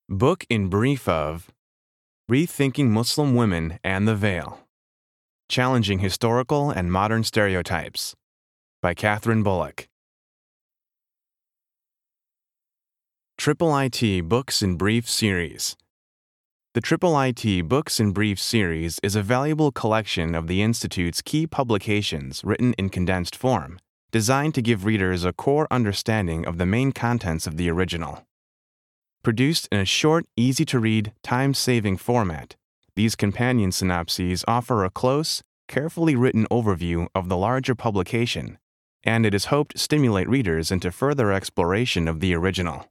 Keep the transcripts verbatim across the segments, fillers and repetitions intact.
Book in brief of Rethinking Muslim Women and the Veil, Challenging Historical and Modern Stereotypes by Catherine Bullock. Triple I T Books in Brief Series. The Triple I T Books in Brief series is a valuable collection of the Institute's key publications written in condensed form, designed to give readers a core understanding of the main contents of the original. Produced in a short, easy-to-read, time-saving format, these companion synopses offer a close, carefully written overview of the larger publication, and it is hoped stimulate readers into further exploration of the original.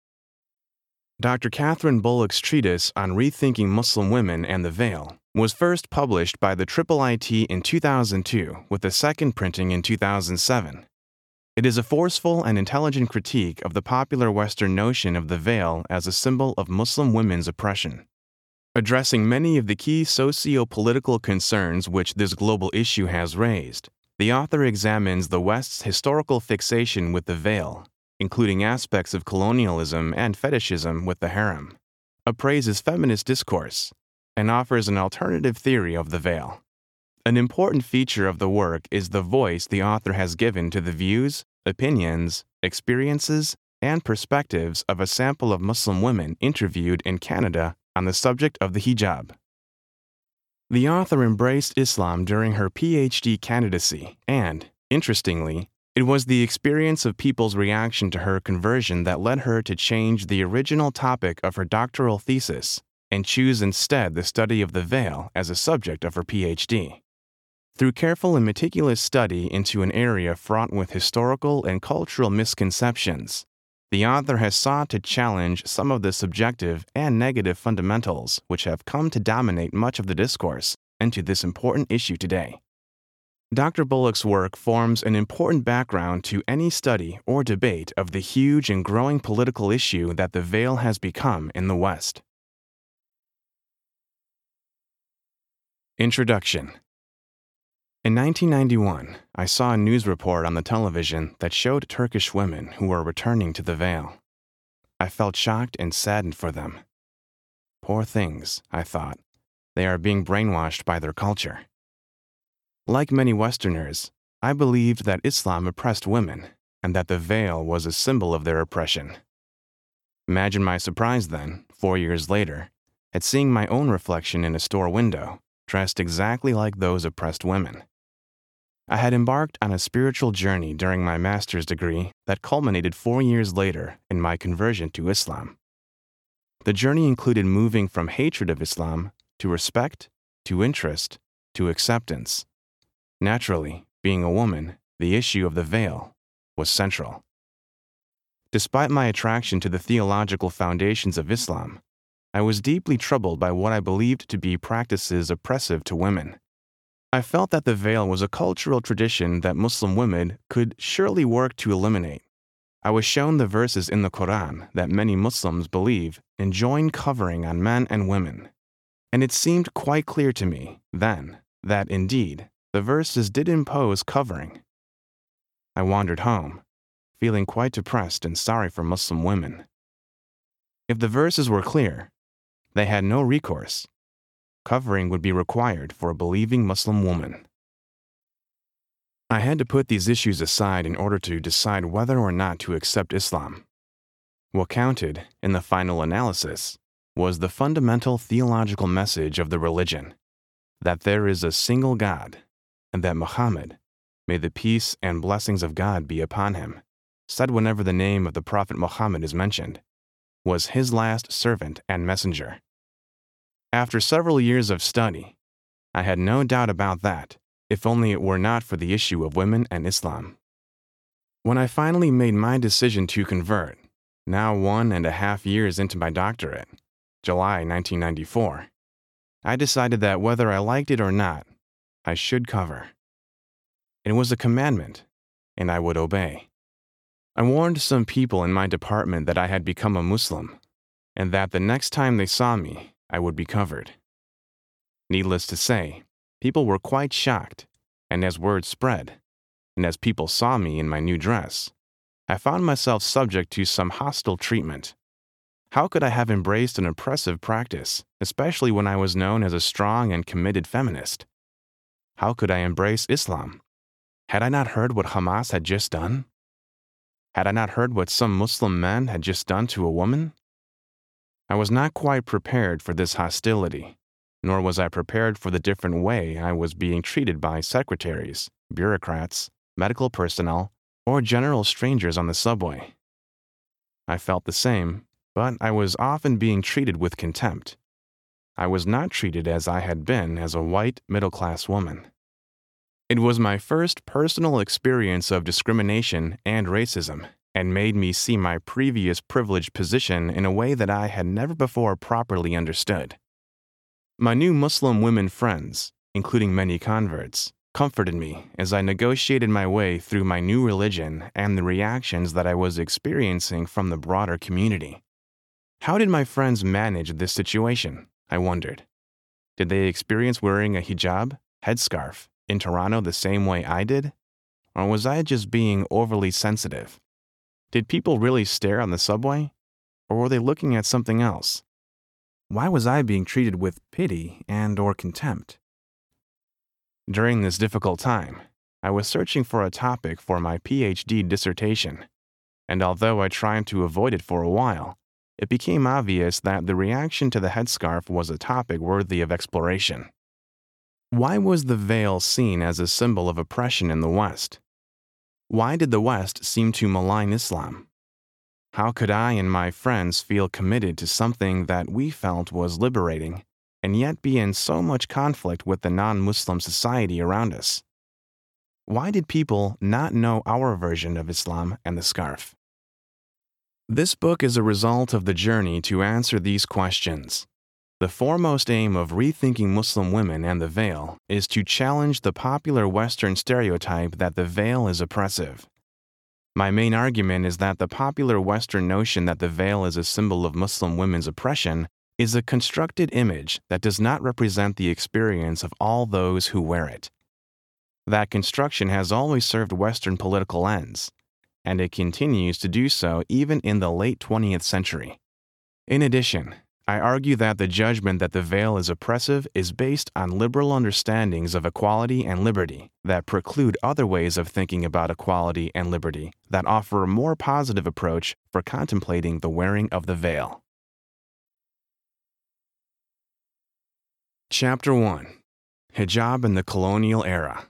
Doctor Catherine Bullock's treatise on rethinking Muslim women and the veil was first published by the Triple I T in two thousand two, with a second printing in two thousand seven. It is a forceful and intelligent critique of the popular Western notion of the veil as a symbol of Muslim women's oppression. Addressing many of the key socio-political concerns which this global issue has raised, the author examines the West's historical fixation with the veil, including aspects of colonialism and fetishism with the harem, appraises feminist discourse, and offers an alternative theory of the veil. An important feature of the work is the voice the author has given to the views, opinions, experiences, and perspectives of a sample of Muslim women interviewed in Canada on the subject of the hijab. The author embraced Islam during her P H D candidacy, and, interestingly, it was the experience of people's reaction to her conversion that led her to change the original topic of her doctoral thesis and choose instead the study of the veil as a subject of her P H D. Through careful and meticulous study into an area fraught with historical and cultural misconceptions, the author has sought to challenge some of the subjective and negative fundamentals which have come to dominate much of the discourse into this important issue today. Doctor Bullock's work forms an important background to any study or debate of the huge and growing political issue that the veil has become in the West. Introduction. In nineteen ninety-one, I saw a news report on the television that showed Turkish women who were returning to the veil. I felt shocked and saddened for them. Poor things, I thought. They are being brainwashed by their culture. Like many Westerners, I believed that Islam oppressed women and that the veil was a symbol of their oppression. Imagine my surprise then, four years later, at seeing my own reflection in a store window, dressed exactly like those oppressed women. I had embarked on a spiritual journey during my master's degree that culminated four years later in my conversion to Islam. The journey included moving from hatred of Islam to respect, to interest, to acceptance. Naturally, being a woman, the issue of the veil was central. Despite my attraction to the theological foundations of Islam, I was deeply troubled by what I believed to be practices oppressive to women. I felt that the veil was a cultural tradition that Muslim women could surely work to eliminate. I was shown the verses in the Quran that many Muslims believe enjoin covering on men and women, and it seemed quite clear to me then that, indeed, the verses did impose covering. I wandered home, feeling quite depressed and sorry for Muslim women. If the verses were clear, they had no recourse. Covering would be required for a believing Muslim woman. I had to put these issues aside in order to decide whether or not to accept Islam. What counted, in the final analysis, was the fundamental theological message of the religion, that there is a single God, and that Muhammad, may the peace and blessings of God be upon him, said whenever the name of the Prophet Muhammad is mentioned, was his last servant and messenger. After several years of study, I had no doubt about that, if only it were not for the issue of women and Islam. When I finally made my decision to convert, now one and a half years into my doctorate, July nineteen ninety-four, I decided that whether I liked it or not, I should cover. It was a commandment, and I would obey. I warned some people in my department that I had become a Muslim, and that the next time they saw me, I would be covered. Needless to say, people were quite shocked, and as word spread, and as people saw me in my new dress, I found myself subject to some hostile treatment. How could I have embraced an oppressive practice, especially when I was known as a strong and committed feminist? How could I embrace Islam? Had I not heard what Hamas had just done? Had I not heard what some Muslim men had just done to a woman? I was not quite prepared for this hostility, nor was I prepared for the different way I was being treated by secretaries, bureaucrats, medical personnel, or general strangers on the subway. I felt the same, but I was often being treated with contempt. I was not treated as I had been as a white, middle-class woman. It was my first personal experience of discrimination and racism, and made me see my previous privileged position in a way that I had never before properly understood. My new Muslim women friends, including many converts, comforted me as I negotiated my way through my new religion and the reactions that I was experiencing from the broader community. How did my friends manage this situation? I wondered. Did they experience wearing a hijab, headscarf, in Toronto the same way I did? Or was I just being overly sensitive? Did people really stare on the subway? Or were they looking at something else? Why was I being treated with pity and or contempt? During this difficult time, I was searching for a topic for my PhD dissertation, and although I tried to avoid it for a while, it became obvious that the reaction to the headscarf was a topic worthy of exploration. Why was the veil seen as a symbol of oppression in the West? Why did the West seem to malign Islam? How could I and my friends feel committed to something that we felt was liberating, and yet be in so much conflict with the non-Muslim society around us? Why did people not know our version of Islam and the scarf? This book is a result of the journey to answer these questions. The foremost aim of Rethinking Muslim Women and the Veil is to challenge the popular Western stereotype that the veil is oppressive. My main argument is that the popular Western notion that the veil is a symbol of Muslim women's oppression is a constructed image that does not represent the experience of all those who wear it. That construction has always served Western political ends, and it continues to do so even in the late twentieth century. In addition, I argue that the judgment that the veil is oppressive is based on liberal understandings of equality and liberty that preclude other ways of thinking about equality and liberty that offer a more positive approach for contemplating the wearing of the veil. Chapter one. Hijab in the Colonial Era.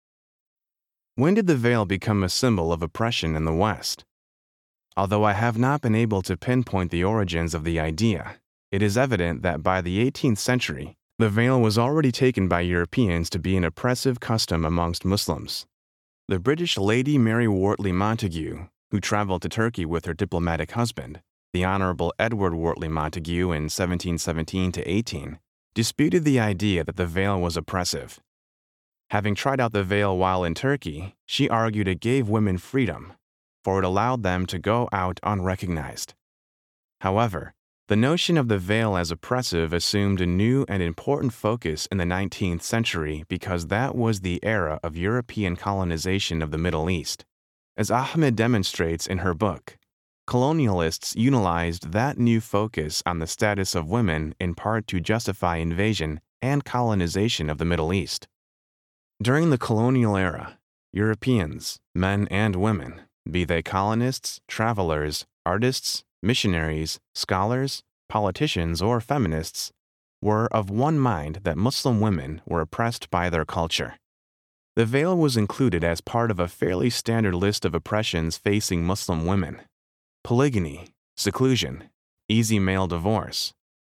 When did the veil become a symbol of oppression in the West? Although I have not been able to pinpoint the origins of the idea, it is evident that by the eighteenth century, the veil was already taken by Europeans to be an oppressive custom amongst Muslims. The British Lady Mary Wortley Montagu, who traveled to Turkey with her diplomatic husband, the Honorable Edward Wortley Montagu in seventeen seventeen to eighteen, disputed the idea that the veil was oppressive. Having tried out the veil while in Turkey, she argued it gave women freedom, for it allowed them to go out unrecognized. However, the notion of the veil as oppressive assumed a new and important focus in the nineteenth century because that was the era of European colonization of the Middle East. As Ahmed demonstrates in her book, colonialists utilized that new focus on the status of women in part to justify invasion and colonization of the Middle East. During the colonial era, Europeans, men and women, be they colonists, travelers, artists, missionaries, scholars, politicians, or feminists, were of one mind that Muslim women were oppressed by their culture. The veil was included as part of a fairly standard list of oppressions facing Muslim women: polygamy, seclusion, easy male divorce.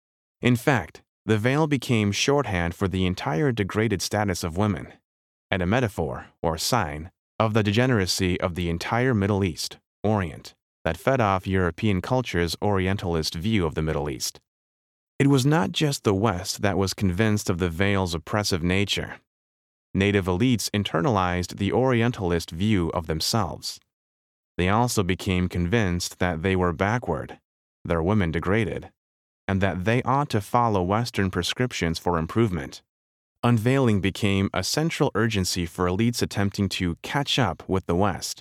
In fact, the veil became shorthand for the entire degraded status of women, and a metaphor, or sign, of the degeneracy of the entire Middle East, Orient, that fed off European culture's Orientalist view of the Middle East. It was not just the West that was convinced of the veil's oppressive nature. Native elites internalized the Orientalist view of themselves. They also became convinced that they were backward, their women degraded, and that they ought to follow Western prescriptions for improvement. Unveiling became a central urgency for elites attempting to catch up with the West.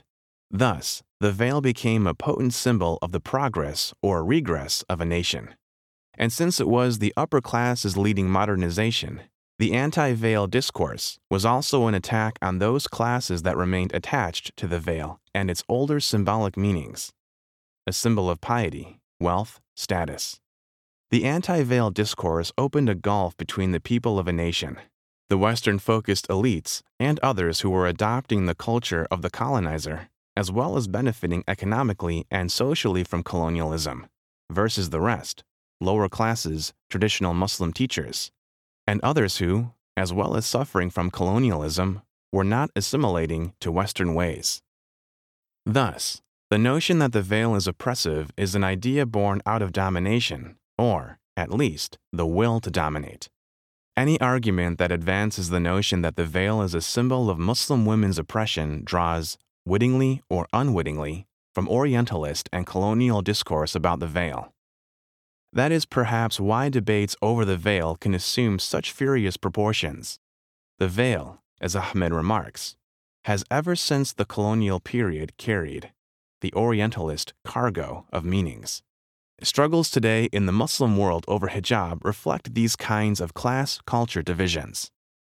Thus, the veil became a potent symbol of the progress or regress of a nation. And since it was the upper class's leading modernization, the anti-veil discourse was also an attack on those classes that remained attached to the veil and its older symbolic meanings, a symbol of piety, wealth, status. The anti-veil discourse opened a gulf between the people of a nation, the Western-focused elites, and others who were adopting the culture of the colonizer, as well as benefiting economically and socially from colonialism, versus the rest, lower classes, traditional Muslim teachers, and others who, as well as suffering from colonialism, were not assimilating to Western ways. Thus, the notion that the veil is oppressive is an idea born out of domination, or, at least, the will to dominate. Any argument that advances the notion that the veil is a symbol of Muslim women's oppression draws, wittingly or unwittingly, from Orientalist and colonial discourse about the veil. That is perhaps why debates over the veil can assume such furious proportions. The veil, as Ahmed remarks, has ever since the colonial period carried the Orientalist cargo of meanings. Struggles today in the Muslim world over hijab reflect these kinds of class-culture divisions.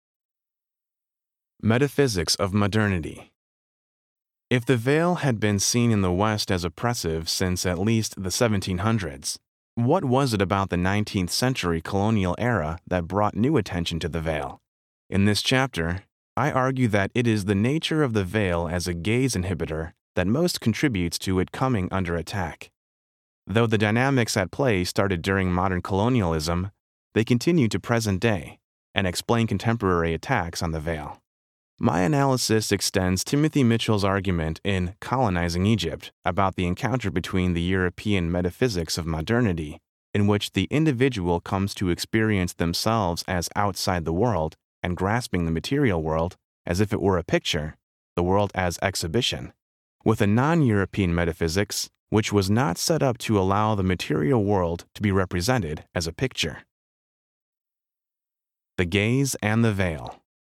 Metaphysics of modernity. If the veil had been seen in the West as oppressive since at least the seventeen hundreds, what was it about the nineteenth century colonial era that brought new attention to the veil? In this chapter, I argue that it is the nature of the veil as a gaze inhibitor that most contributes to it coming under attack. Though the dynamics at play started during modern colonialism, they continue to present day and explain contemporary attacks on the veil. My analysis extends Timothy Mitchell's argument in Colonizing Egypt about the encounter between the European metaphysics of modernity, in which the individual comes to experience themselves as outside the world and grasping the material world as if it were a picture, the world as exhibition, with a non-European metaphysics which was not set up to allow the material world to be represented as a picture. The gaze and the veil.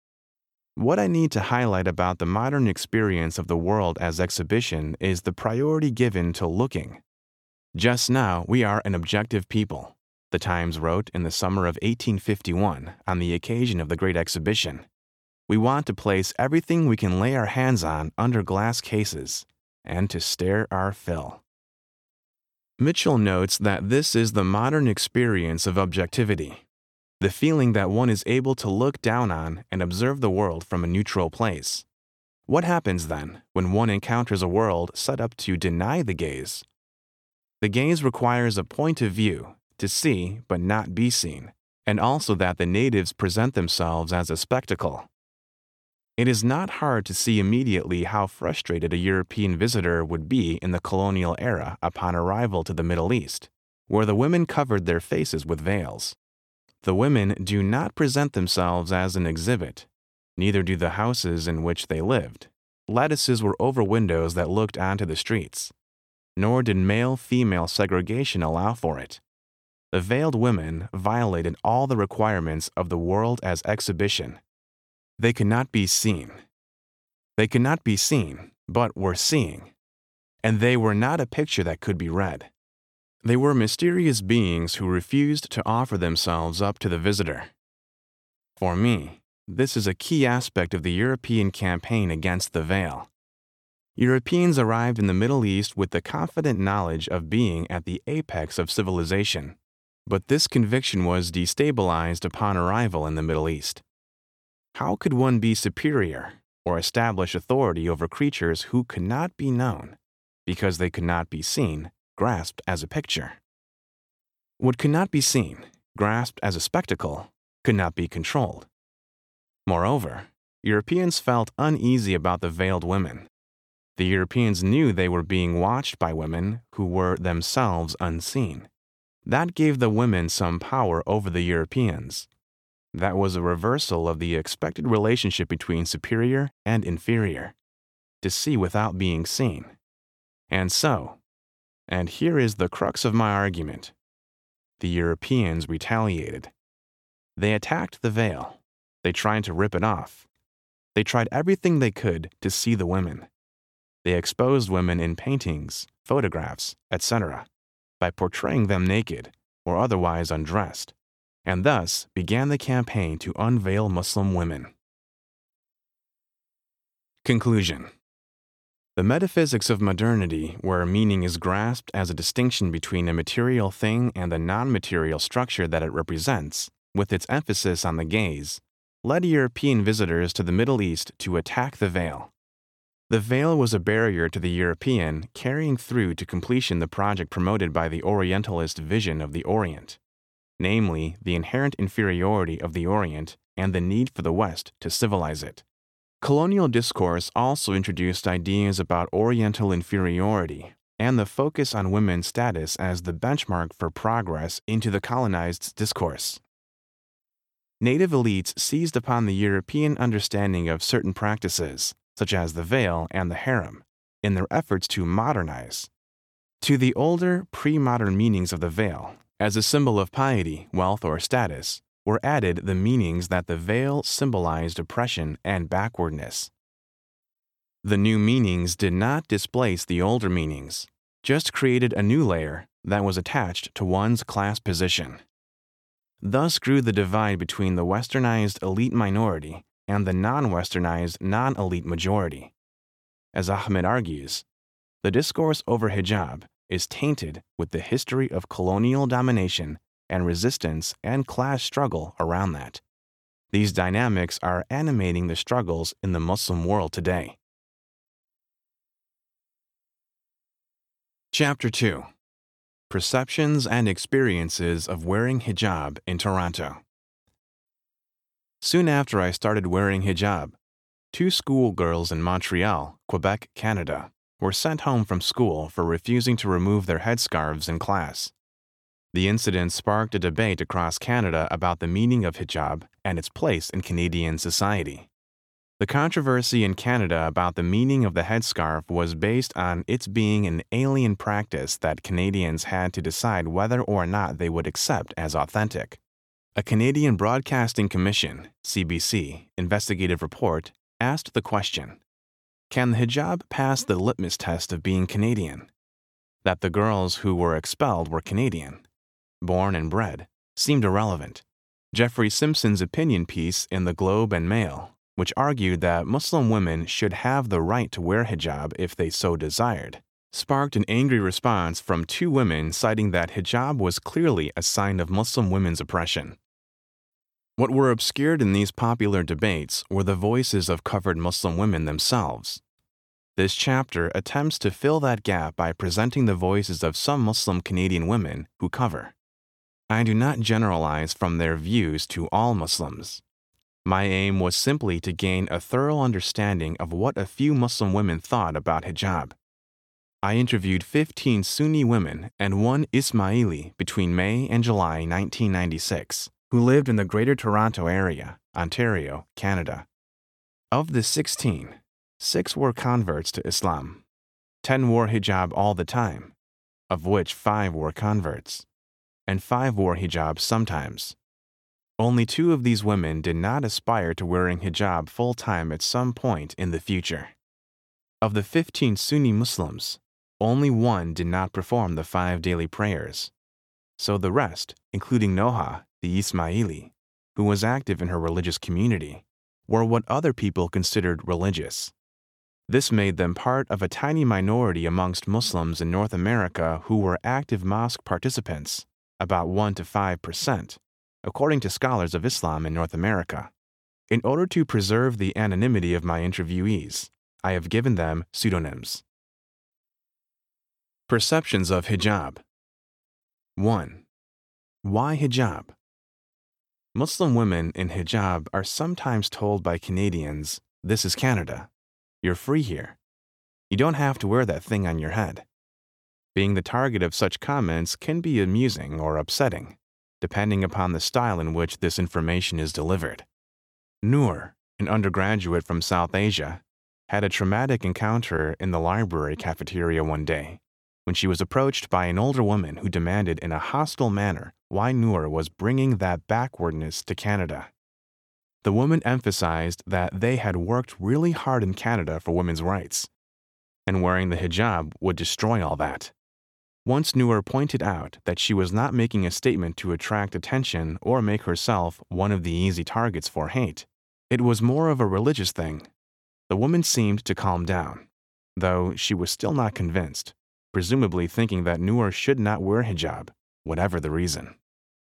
What I need to highlight about the modern experience of the world as exhibition is the priority given to looking. Just now, we are an objective people, the Times wrote in the summer of eighteen fifty-one on the occasion of the Great Exhibition. We want to place everything we can lay our hands on under glass cases and to stare our fill. Mitchell notes that this is the modern experience of objectivity, the feeling that one is able to look down on and observe the world from a neutral place. What happens then when one encounters a world set up to deny the gaze? The gaze requires a point of view, to see but not be seen, and also that the natives present themselves as a spectacle. It is not hard to see immediately how frustrated a European visitor would be in the colonial era upon arrival to the Middle East, where the women covered their faces with veils. The women do not present themselves as an exhibit, neither do the houses in which they lived. Lattices were over windows that looked onto the streets, nor did male-female segregation allow for it. The veiled women violated all the requirements of the world as exhibition. They could not be seen. They could not be seen, but were seeing. And they were not a picture that could be read. They were mysterious beings who refused to offer themselves up to the visitor. For me, this is a key aspect of the European campaign against the veil. Europeans arrived in the Middle East with the confident knowledge of being at the apex of civilization, but this conviction was destabilized upon arrival in the Middle East. How could one be superior or establish authority over creatures who could not be known, because they could not be seen, grasped as a picture? What could not be seen, grasped as a spectacle, could not be controlled. Moreover, Europeans felt uneasy about the veiled women. The Europeans knew they were being watched by women who were themselves unseen. That gave the women some power over the Europeans. That was a reversal of the expected relationship between superior and inferior, to see without being seen. And so, and here is the crux of my argument, the Europeans retaliated. They attacked the veil. They tried to rip it off. They tried everything they could to see the women. They exposed women in paintings, photographs, et cetera, by portraying them naked or otherwise undressed, and thus began the campaign to unveil Muslim women. Conclusion. The metaphysics of modernity, where meaning is grasped as a distinction between a material thing and the non-material structure that it represents, with its emphasis on the gaze, led European visitors to the Middle East to attack the veil. The veil was a barrier to the European carrying through to completion the project promoted by the Orientalist vision of the Orient, namely the inherent inferiority of the Orient and the need for the West to civilize it. Colonial discourse also introduced ideas about Oriental inferiority and the focus on women's status as the benchmark for progress into the colonized discourse. Native elites seized upon the European understanding of certain practices, such as the veil and the harem, in their efforts to modernize. To the older, pre-modern meanings of the veil, as a symbol of piety, wealth, or status, were added the meanings that the veil symbolized oppression and backwardness. The new meanings did not displace the older meanings, just created a new layer that was attached to one's class position. Thus grew the divide between the westernized elite minority and the non-westernized non-elite majority. As Ahmed argues, the discourse over hijab is tainted with the history of colonial domination and resistance and class struggle around that. These dynamics are animating the struggles in the Muslim world today. Chapter two. Perceptions and Experiences of Wearing Hijab in Toronto. Soon after I started wearing hijab, two schoolgirls in Montreal, Quebec, Canada, were sent home from school for refusing to remove their headscarves in class. The incident sparked a debate across Canada about the meaning of hijab and its place in Canadian society. The controversy in Canada about the meaning of the headscarf was based on its being an alien practice that Canadians had to decide whether or not they would accept as authentic. A Canadian Broadcasting Commission, C B C, investigative report asked the question, can the hijab pass the litmus test of being Canadian? That the girls who were expelled were Canadian, born and bred, seemed irrelevant. Jeffrey Simpson's opinion piece in the Globe and Mail, which argued that Muslim women should have the right to wear hijab if they so desired, sparked an angry response from two women citing that hijab was clearly a sign of Muslim women's oppression. What were obscured in these popular debates were the voices of covered Muslim women themselves. This chapter attempts to fill that gap by presenting the voices of some Muslim Canadian women who cover. I do not generalize from their views to all Muslims. My aim was simply to gain a thorough understanding of what a few Muslim women thought about hijab. I interviewed fifteen Sunni women and one Ismaili between May and July nineteen ninety-six, who lived in the Greater Toronto Area, Ontario, Canada. Of the sixteen, six were converts to Islam. Ten wore hijab all the time, of which five were converts, and five wore hijab sometimes. Only two of these women did not aspire to wearing hijab full-time at some point in the future. Of the fifteen Sunni Muslims, only one did not perform the five daily prayers. So the rest, including Noha, the Ismaili, who was active in her religious community, were what other people considered religious. This made them part of a tiny minority amongst Muslims in North America who were active mosque participants, about one to five percent, according to scholars of Islam in North America. In order to preserve the anonymity of my interviewees, I have given them pseudonyms. Perceptions of hijab. one. Why hijab? Muslim women in hijab are sometimes told by Canadians, "This is Canada. You're free here. You don't have to wear that thing on your head." Being the target of such comments can be amusing or upsetting, depending upon the style in which this information is delivered. Noor, an undergraduate from South Asia, had a traumatic encounter in the library cafeteria one day when she was approached by an older woman who demanded in a hostile manner why Noor was bringing that backwardness to Canada. The woman emphasized that they had worked really hard in Canada for women's rights. and wearing the hijab would destroy all that. Once Noor pointed out that she was not making a statement to attract attention or make herself one of the easy targets for hate. It was more of a religious thing. The woman seemed to calm down, though she was still not convinced, presumably thinking that Noor should not wear hijab, whatever the reason.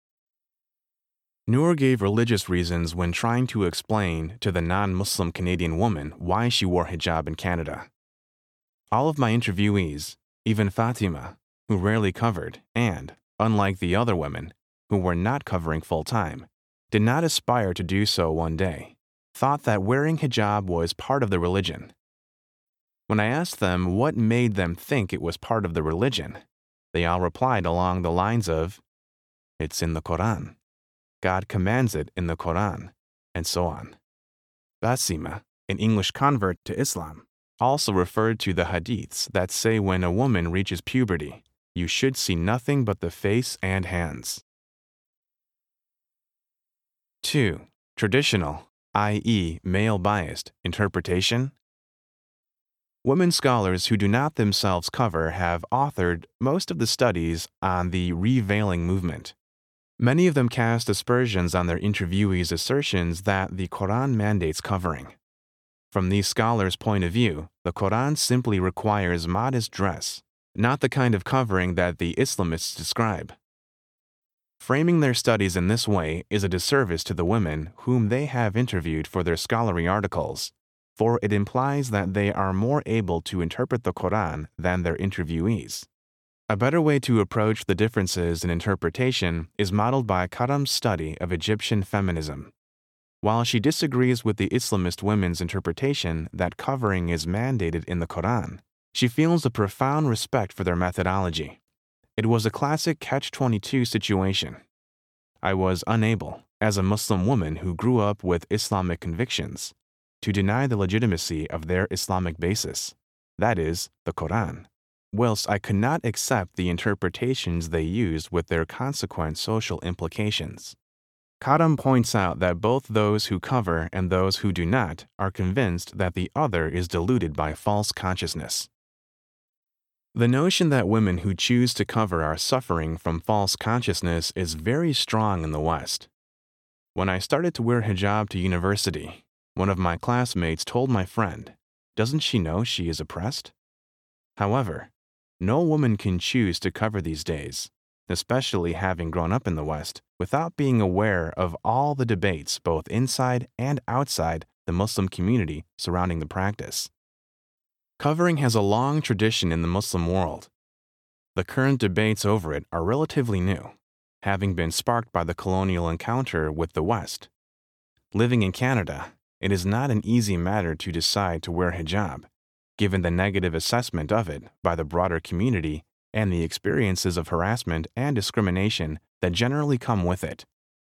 Noor gave religious reasons when trying to explain to the non-Muslim Canadian woman why she wore hijab in Canada. All of my interviewees, even Fatima, who rarely covered and, unlike the other women, who were not covering full-time, did not aspire to do so one day, thought that wearing hijab was part of the religion. When I asked them what made them think it was part of the religion, they all replied along the lines of, "It's in the Quran. God commands it in the Quran," and so on. Basima, an English convert to Islam, also referred to the hadiths that say when a woman reaches puberty, you should see nothing but the face and hands. two. Traditional, that is male-biased, interpretation. Women scholars who do not themselves cover have authored most of the studies on the reveiling movement. Many of them cast aspersions on their interviewees' assertions that the Quran mandates covering. From these scholars' point of view, the Quran simply requires modest dress, not the kind of covering that the Islamists describe. Framing their studies in this way is a disservice to the women whom they have interviewed for their scholarly articles, for it implies that they are more able to interpret the Quran than their interviewees. A better way to approach the differences in interpretation is modeled by Karam's study of Egyptian feminism. While she disagrees with the Islamist women's interpretation that covering is mandated in the Quran, she feels a profound respect for their methodology. It was a classic catch twenty-two situation. I was unable, as a Muslim woman who grew up with Islamic convictions, to deny the legitimacy of their Islamic basis, that is, the Quran, whilst I could not accept the interpretations they used with their consequent social implications. Karam points out that both those who cover and those who do not are convinced that the other is deluded by false consciousness. The notion that women who choose to cover are suffering from false consciousness is very strong in the West. When I started to wear hijab to university, one of my classmates told my friend, "Doesn't she know she is oppressed?" However, no woman can choose to cover these days, especially having grown up in the West, without being aware of all the debates both inside and outside the Muslim community surrounding the practice. Covering has a long tradition in the Muslim world. The current debates over it are relatively new, having been sparked by the colonial encounter with the West. Living in Canada, it is not an easy matter to decide to wear hijab, given the negative assessment of it by the broader community and the experiences of harassment and discrimination that generally come with it.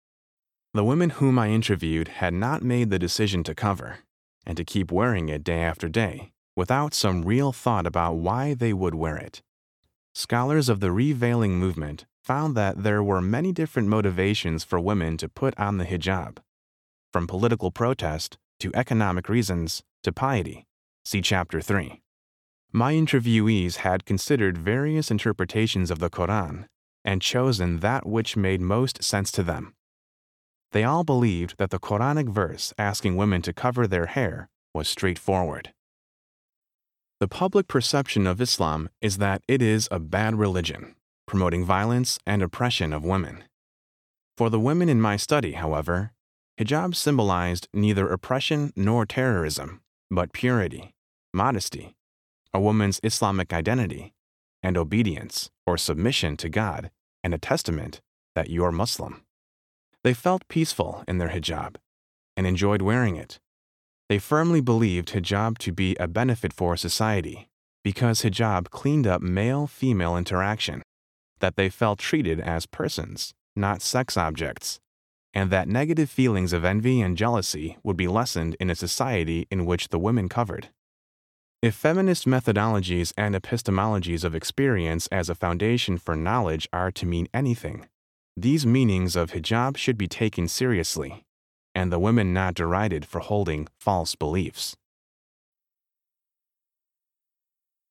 The women whom I interviewed had not made the decision to cover, and to keep wearing it day after day, without some real thought about why they would wear it. Scholars of the reveiling movement found that there were many different motivations for women to put on the hijab, from political protest to economic reasons to piety. See Chapter three. My interviewees had considered various interpretations of the Quran and chosen that which made most sense to them. They all believed that the Quranic verse asking women to cover their hair was straightforward. The public perception of Islam is that it is a bad religion, promoting violence and oppression of women. For the women in my study, however, hijab symbolized neither oppression nor terrorism, but purity, modesty, a woman's Islamic identity, and obedience or submission to God, and a testament that you're Muslim. They felt peaceful in their hijab and enjoyed wearing it. They firmly believed hijab to be a benefit for society because hijab cleaned up male-female interaction, that they felt treated as persons, not sex objects, and that negative feelings of envy and jealousy would be lessened in a society in which the women covered. If feminist methodologies and epistemologies of experience as a foundation for knowledge are to mean anything, these meanings of hijab should be taken seriously, and the women not derided for holding false beliefs.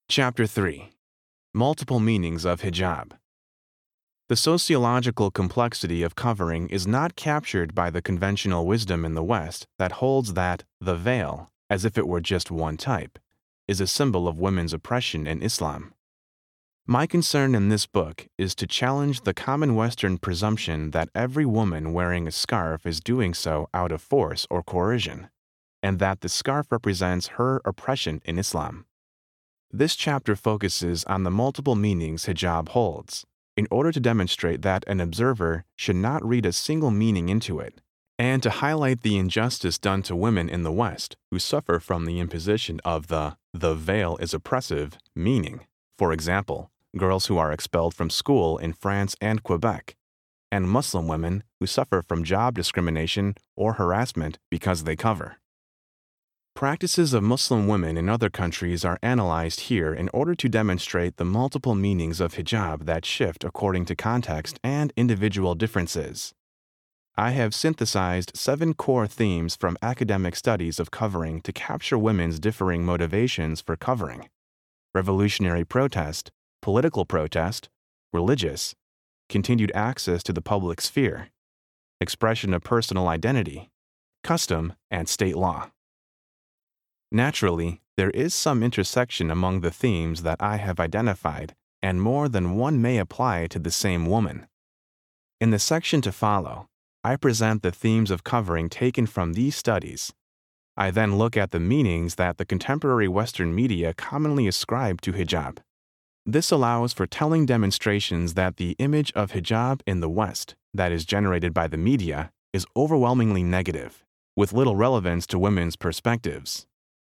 Chapter three. Multiple Meanings of Hijab. The sociological complexity of covering is not captured by the conventional wisdom in the West that holds that the veil, as if it were just one type, is a symbol of women's oppression in Islam. My concern in this book is to challenge the common Western presumption that every woman wearing a scarf is doing so out of force or coercion, and that the scarf represents her oppression in Islam. This chapter focuses on the multiple meanings hijab holds, in order to demonstrate that an observer should not read a single meaning into it, and to highlight the injustice done to women in the West who suffer from the imposition of the "the veil is oppressive" meaning. For example, girls who are expelled from school in France and Quebec, and Muslim women who suffer from job discrimination or harassment because they cover. Practices of Muslim women in other countries are analyzed here in order to demonstrate the multiple meanings of hijab that shift according to context and individual differences. I have synthesized seven core themes from academic studies of covering to capture women's differing motivations for covering: revolutionary protest, political protest, religious, continued access to the public sphere, expression of personal identity, custom, and state law. Naturally, there is some intersection among the themes that I have identified, and more than one may apply to the same woman. In the section to follow, I present the themes of covering taken from these studies. I then look at the meanings that the contemporary Western media commonly ascribe to hijab. This allows for telling demonstrations that the image of hijab in the West that is generated by the media is overwhelmingly negative, with little relevance to women's perspectives.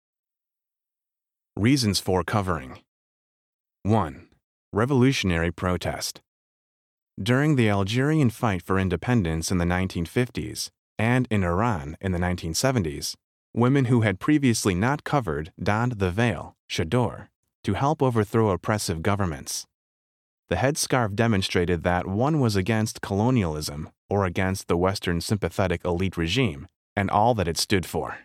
Reasons for covering. one. Revolutionary protest. During the Algerian fight for independence in the nineteen fifties and in Iran in the nineteen seventies, women who had previously not covered donned the veil, chador, to help overthrow oppressive governments. The headscarf demonstrated that one was against colonialism or against the Western sympathetic elite regime and all that it stood for.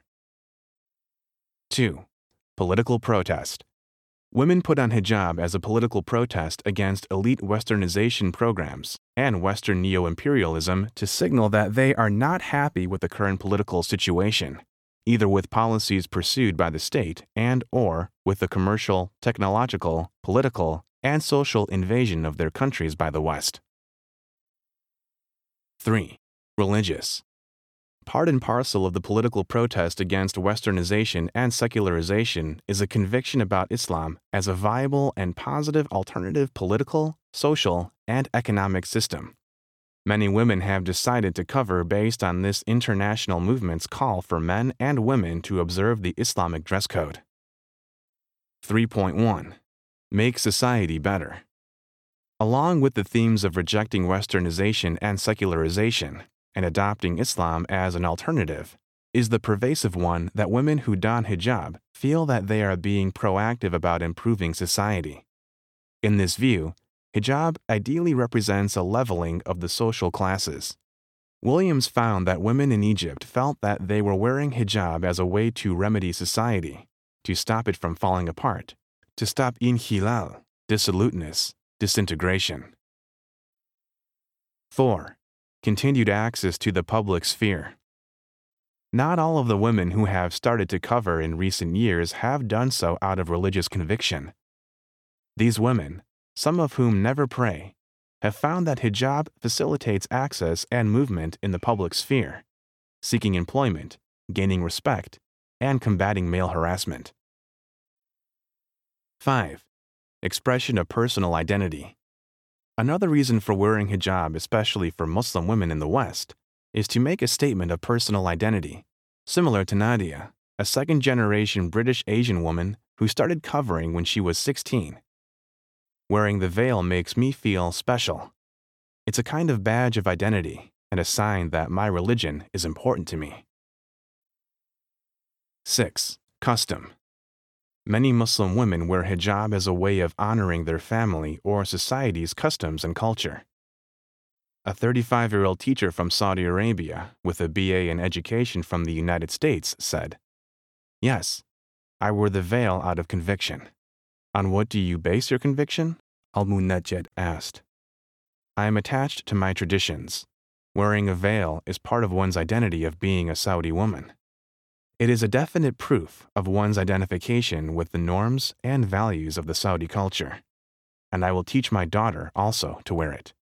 two. Political protest. Women put on hijab as a political protest against elite Westernization programs and Western neo-imperialism to signal that they are not happy with the current political situation, either with policies pursued by the state and or with the commercial, technological, political, and social invasion of their countries by the West. three. Religious. Part and parcel of the political protest against Westernization and secularization is a conviction about Islam as a viable and positive alternative political, social, and economic system. Many women have decided to cover based on this international movement's call for men and women to observe the Islamic dress code. three point one. Make society better. Along with the themes of rejecting Westernization and secularization, and adopting Islam as an alternative, is the pervasive one that women who don hijab feel that they are being proactive about improving society. In this view, hijab ideally represents a leveling of the social classes. Williams found that women in Egypt felt that they were wearing hijab as a way to remedy society, to stop it from falling apart, to stop inhilal, dissoluteness, disintegration. four. Continued access to the public sphere. Not all of the women who have started to cover in recent years have done so out of religious conviction. These women, some of whom never pray, have found that hijab facilitates access and movement in the public sphere, seeking employment, gaining respect, and combating male harassment. five. Expression of personal identity. Another reason for wearing hijab, especially for Muslim women in the West, is to make a statement of personal identity, similar to Nadia, a second-generation British Asian woman who started covering when she was sixteen. Wearing the veil makes me feel special. It's a kind of badge of identity and a sign that my religion is important to me. six. Custom. Many Muslim women wear hijab as a way of honoring their family or society's customs and culture. A thirty-five-year-old teacher from Saudi Arabia with a B A in education from the United States said, "Yes, I wear the veil out of conviction. On what do you base your conviction? Al-Munajjid asked. I am attached to my traditions. Wearing a veil is part of one's identity of being a Saudi woman. It is a definite proof of one's identification with the norms and values of the Saudi culture, and I will teach my daughter also to wear it.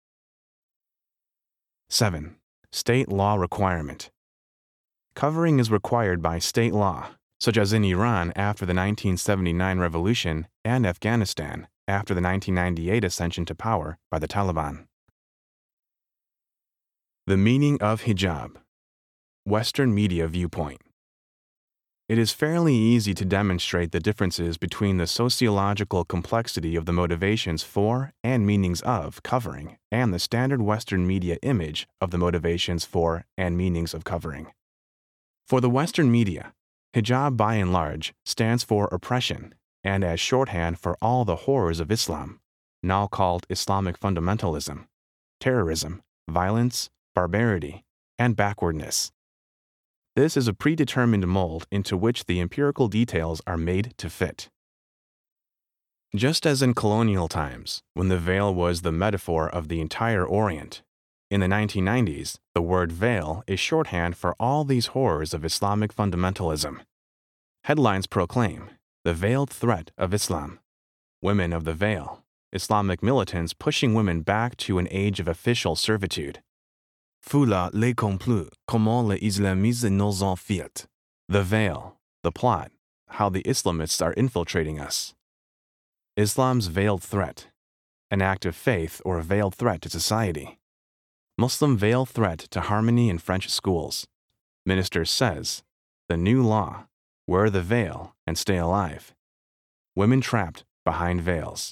seven. State law requirement. Covering is required by state law, such as in Iran after the nineteen seventy-nine revolution and Afghanistan after the nineteen ninety-eight ascension to power by the Taliban. The meaning of hijab. Western media viewpoint. It is fairly easy to demonstrate the differences between the sociological complexity of the motivations for and meanings of covering and the standard Western media image of the motivations for and meanings of covering. For the Western media, hijab by and large stands for oppression and as shorthand for all the horrors of Islam, now called Islamic fundamentalism, terrorism, violence, barbarity, and backwardness. This is a predetermined mold into which the empirical details are made to fit. Just as in colonial times, when the veil was the metaphor of the entire Orient, in the nineteen nineties, the word veil is shorthand for all these horrors of Islamic fundamentalism. Headlines proclaim, "The veiled threat of Islam," "Women of the veil," Islamic militants pushing women back to an age of official servitude. Foula les complots, comment les islamistes nous infiltrent. The veil, the plot, how the Islamists are infiltrating us. Islam's veiled threat, an act of faith or veiled threat to society. Muslim veiled threat to harmony in French schools. Minister says, the new law, wear the veil and stay alive. Women trapped behind veils.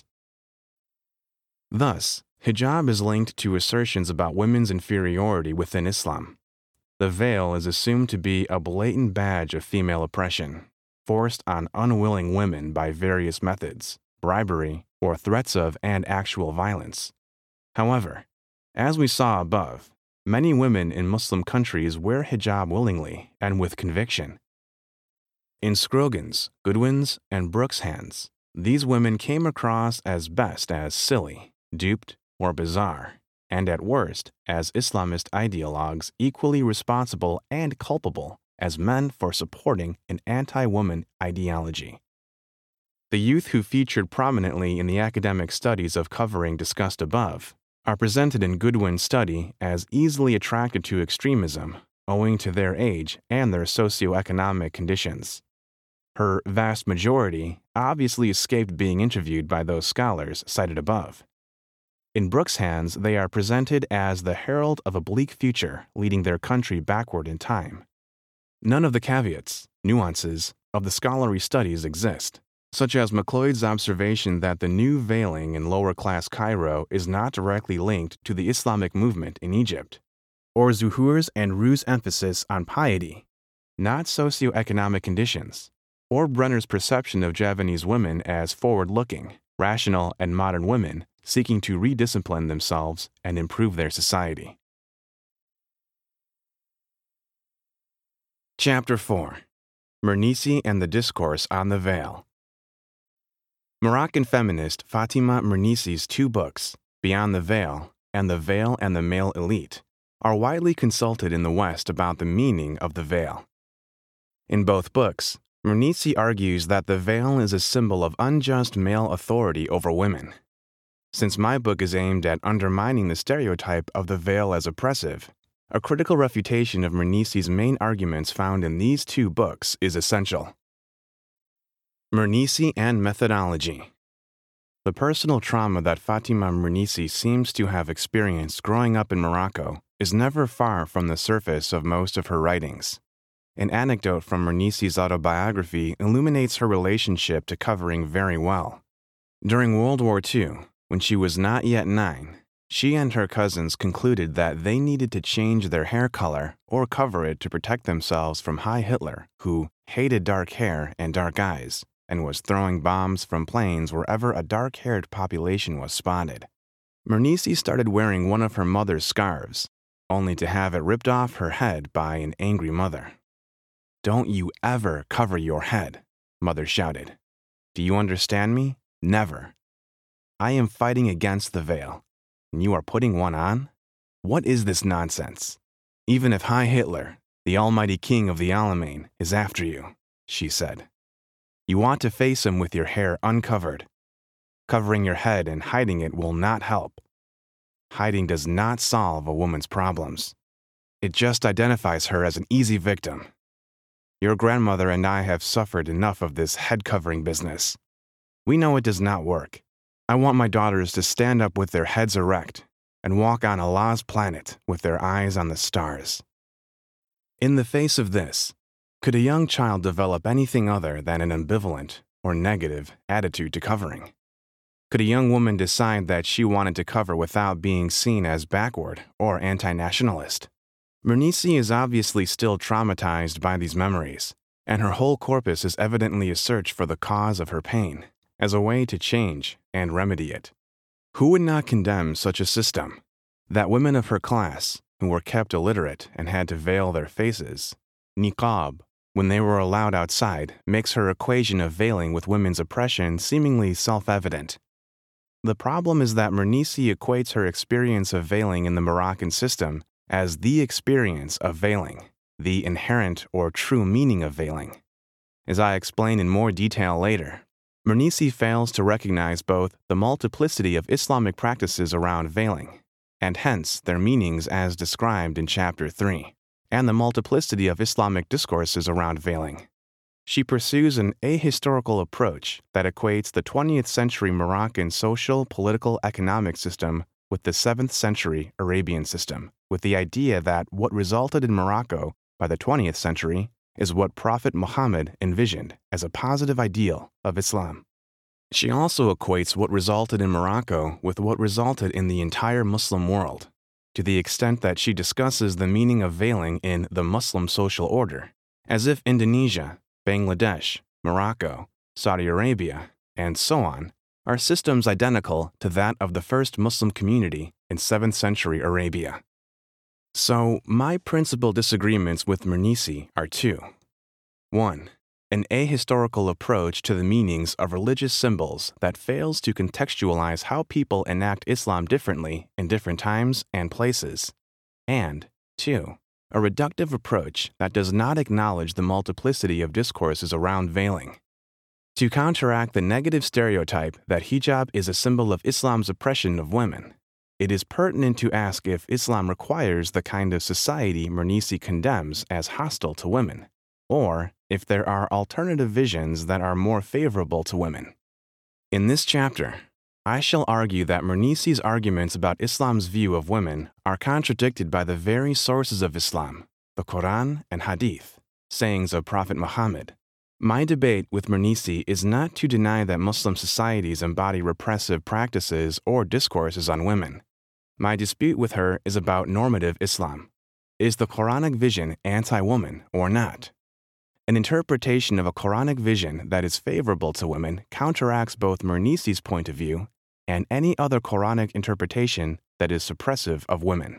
Thus, hijab is linked to assertions about women's inferiority within Islam. The veil is assumed to be a blatant badge of female oppression, forced on unwilling women by various methods, bribery, or threats of and actual violence. However, as we saw above, many women in Muslim countries wear hijab willingly and with conviction. In Scroggins, Goodwin's, and Brooks' hands, these women came across as best as silly, duped, or bizarre, and at worst as Islamist ideologues equally responsible and culpable as men for supporting an anti-woman ideology. The youth who featured prominently in the academic studies of covering discussed above are presented in Goodwin's study as easily attracted to extremism owing to their age and their socioeconomic conditions. Her vast majority obviously escaped being interviewed by those scholars cited above. In Brooks' hands, they are presented as the herald of a bleak future leading their country backward in time. None of the caveats, nuances, of the scholarly studies exist, such as McLeod's observation that the new veiling in lower-class Cairo is not directly linked to the Islamic movement in Egypt, or Zuhur's and Rue's emphasis on piety, not socioeconomic conditions, or Brenner's perception of Javanese women as forward-looking, rational, and modern women seeking to rediscipline themselves and improve their society. Chapter four. Mernissi and the Discourse on the Veil. Moroccan feminist Fatima Mernissi's two books, Beyond the Veil and The Veil and the Male Elite, are widely consulted in the West about the meaning of the veil. In both books, Mernissi argues that the veil is a symbol of unjust male authority over women. Since my book is aimed at undermining the stereotype of the veil as oppressive, a critical refutation of Mernissi's main arguments found in these two books is essential. Mernissi and methodology. The personal trauma that Fatima Mernissi seems to have experienced growing up in Morocco is never far from the surface of most of her writings. An anecdote from Mernissi's autobiography illuminates her relationship to covering very well. During World War Two, when she was not yet nine, she and her cousins concluded that they needed to change their hair color or cover it to protect themselves from Heil Hitler, who hated dark hair and dark eyes, and was throwing bombs from planes wherever a dark-haired population was spotted. Mernissi started wearing one of her mother's scarves, only to have it ripped off her head by an angry mother. "Don't you ever cover your head," Mother shouted. "Do you understand me? Never. I am fighting against the veil, and you are putting one on? What is this nonsense? Even if High Hitler, the almighty king of the Alamein, is after you, she said. You want to face him with your hair uncovered. Covering your head and hiding it will not help. Hiding does not solve a woman's problems. It just identifies her as an easy victim. Your grandmother and I have suffered enough of this head-covering business. We know it does not work. I want my daughters to stand up with their heads erect and walk on Allah's planet with their eyes on the stars. In the face of this, could a young child develop anything other than an ambivalent or negative attitude to covering? Could a young woman decide that she wanted to cover without being seen as backward or anti-nationalist? Mernissi is obviously still traumatized by these memories, and her whole corpus is evidently a search for the cause of her pain, as a way to change and remedy it. Who would not condemn such a system? That women of her class, who were kept illiterate and had to veil their faces, niqab, when they were allowed outside, makes her equation of veiling with women's oppression seemingly self-evident. The problem is that Mernissi equates her experience of veiling in the Moroccan system as the experience of veiling, the inherent or true meaning of veiling. As I explain in more detail later, Mernissi fails to recognize both the multiplicity of Islamic practices around veiling, and hence their meanings as described in Chapter three, and the multiplicity of Islamic discourses around veiling. She pursues an ahistorical approach that equates the twentieth century Moroccan social, political, economic system with the seventh century Arabian system, with the idea that what resulted in Morocco by the twentieth century is what Prophet Muhammad envisioned as a positive ideal of Islam. She also equates what resulted in Morocco with what resulted in the entire Muslim world, to the extent that she discusses the meaning of veiling in the Muslim social order, as if Indonesia, Bangladesh, Morocco, Saudi Arabia, and so on are systems identical to that of the first Muslim community in seventh century Arabia. So, my principal disagreements with Mernissi are two. One, an ahistorical approach to the meanings of religious symbols that fails to contextualize how people enact Islam differently in different times and places. And, two, a reductive approach that does not acknowledge the multiplicity of discourses around veiling. To counteract the negative stereotype that hijab is a symbol of Islam's oppression of women, it is pertinent to ask if Islam requires the kind of society Mernissi condemns as hostile to women, or if there are alternative visions that are more favorable to women. In this chapter, I shall argue that Mernissi's arguments about Islam's view of women are contradicted by the very sources of Islam, the Quran and Hadith, sayings of Prophet Muhammad. My debate with Mernissi is not to deny that Muslim societies embody repressive practices or discourses on women. My dispute with her is about normative Islam. Is the Quranic vision anti-woman or not? An interpretation of a Quranic vision that is favorable to women counteracts both Mernissi's point of view and any other Quranic interpretation that is suppressive of women.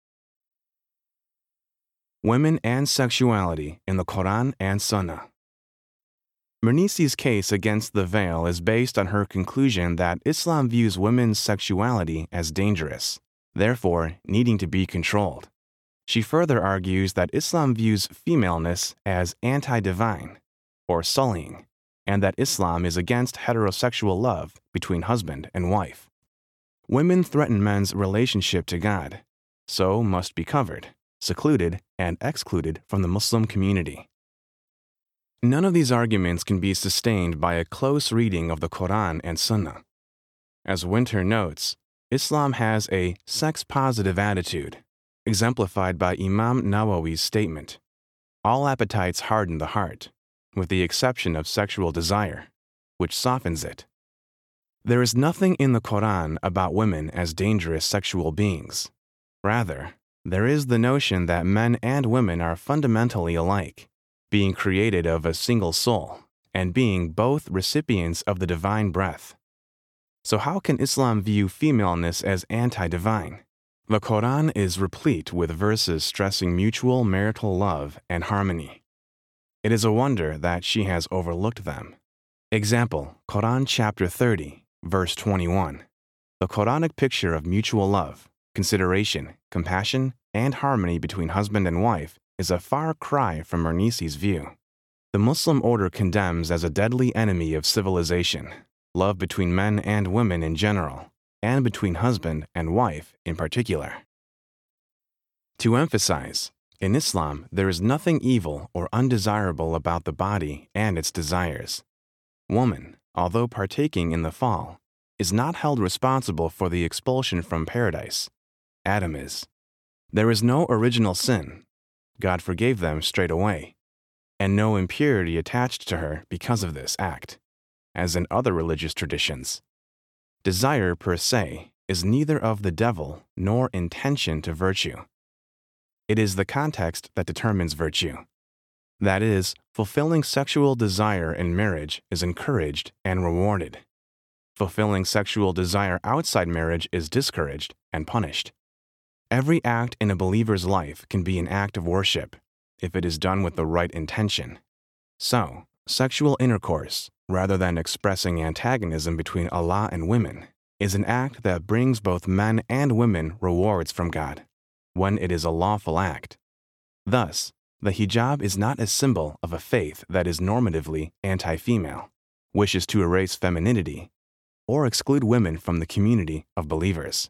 Women and sexuality in the Quran and Sunnah. Mernissi's case against the veil is based on her conclusion that Islam views women's sexuality as dangerous, therefore needing to be controlled. She further argues that Islam views femaleness as anti-divine, or sullying, and that Islam is against heterosexual love between husband and wife. Women threaten men's relationship to God, so must be covered, secluded, and excluded from the Muslim community. None of these arguments can be sustained by a close reading of the Quran and Sunnah. As Winter notes, Islam has a sex-positive attitude, exemplified by Imam Nawawi's statement, "All appetites harden the heart, with the exception of sexual desire, which softens it." There is nothing in the Quran about women as dangerous sexual beings. Rather, there is the notion that men and women are fundamentally alike, being created of a single soul, and being both recipients of the divine breath. So how can Islam view femaleness as anti-divine? The Quran is replete with verses stressing mutual marital love and harmony. It is a wonder that she has overlooked them. Example, Quran chapter thirty, verse twenty-one. The Quranic picture of mutual love, consideration, compassion, and harmony between husband and wife is a far cry from Mernici's view. The Muslim order condemns as a deadly enemy of civilization love between men and women in general, and between husband and wife in particular. To emphasize, in Islam there is nothing evil or undesirable about the body and its desires. Woman, although partaking in the fall, is not held responsible for the expulsion from paradise. Adam is. There is no original sin. God forgave them straight away, and no impurity attached to her because of this act, as in other religious traditions. Desire per se is neither of the devil nor intention to virtue. It is the context that determines virtue. That is, fulfilling sexual desire in marriage is encouraged and rewarded. Fulfilling sexual desire outside marriage is discouraged and punished. Every act in a believer's life can be an act of worship if it is done with the right intention. So, sexual intercourse, rather than expressing antagonism between Allah and women, is an act that brings both men and women rewards from God, when it is a lawful act. Thus, the hijab is not a symbol of a faith that is normatively anti-female, wishes to erase femininity, or exclude women from the community of believers.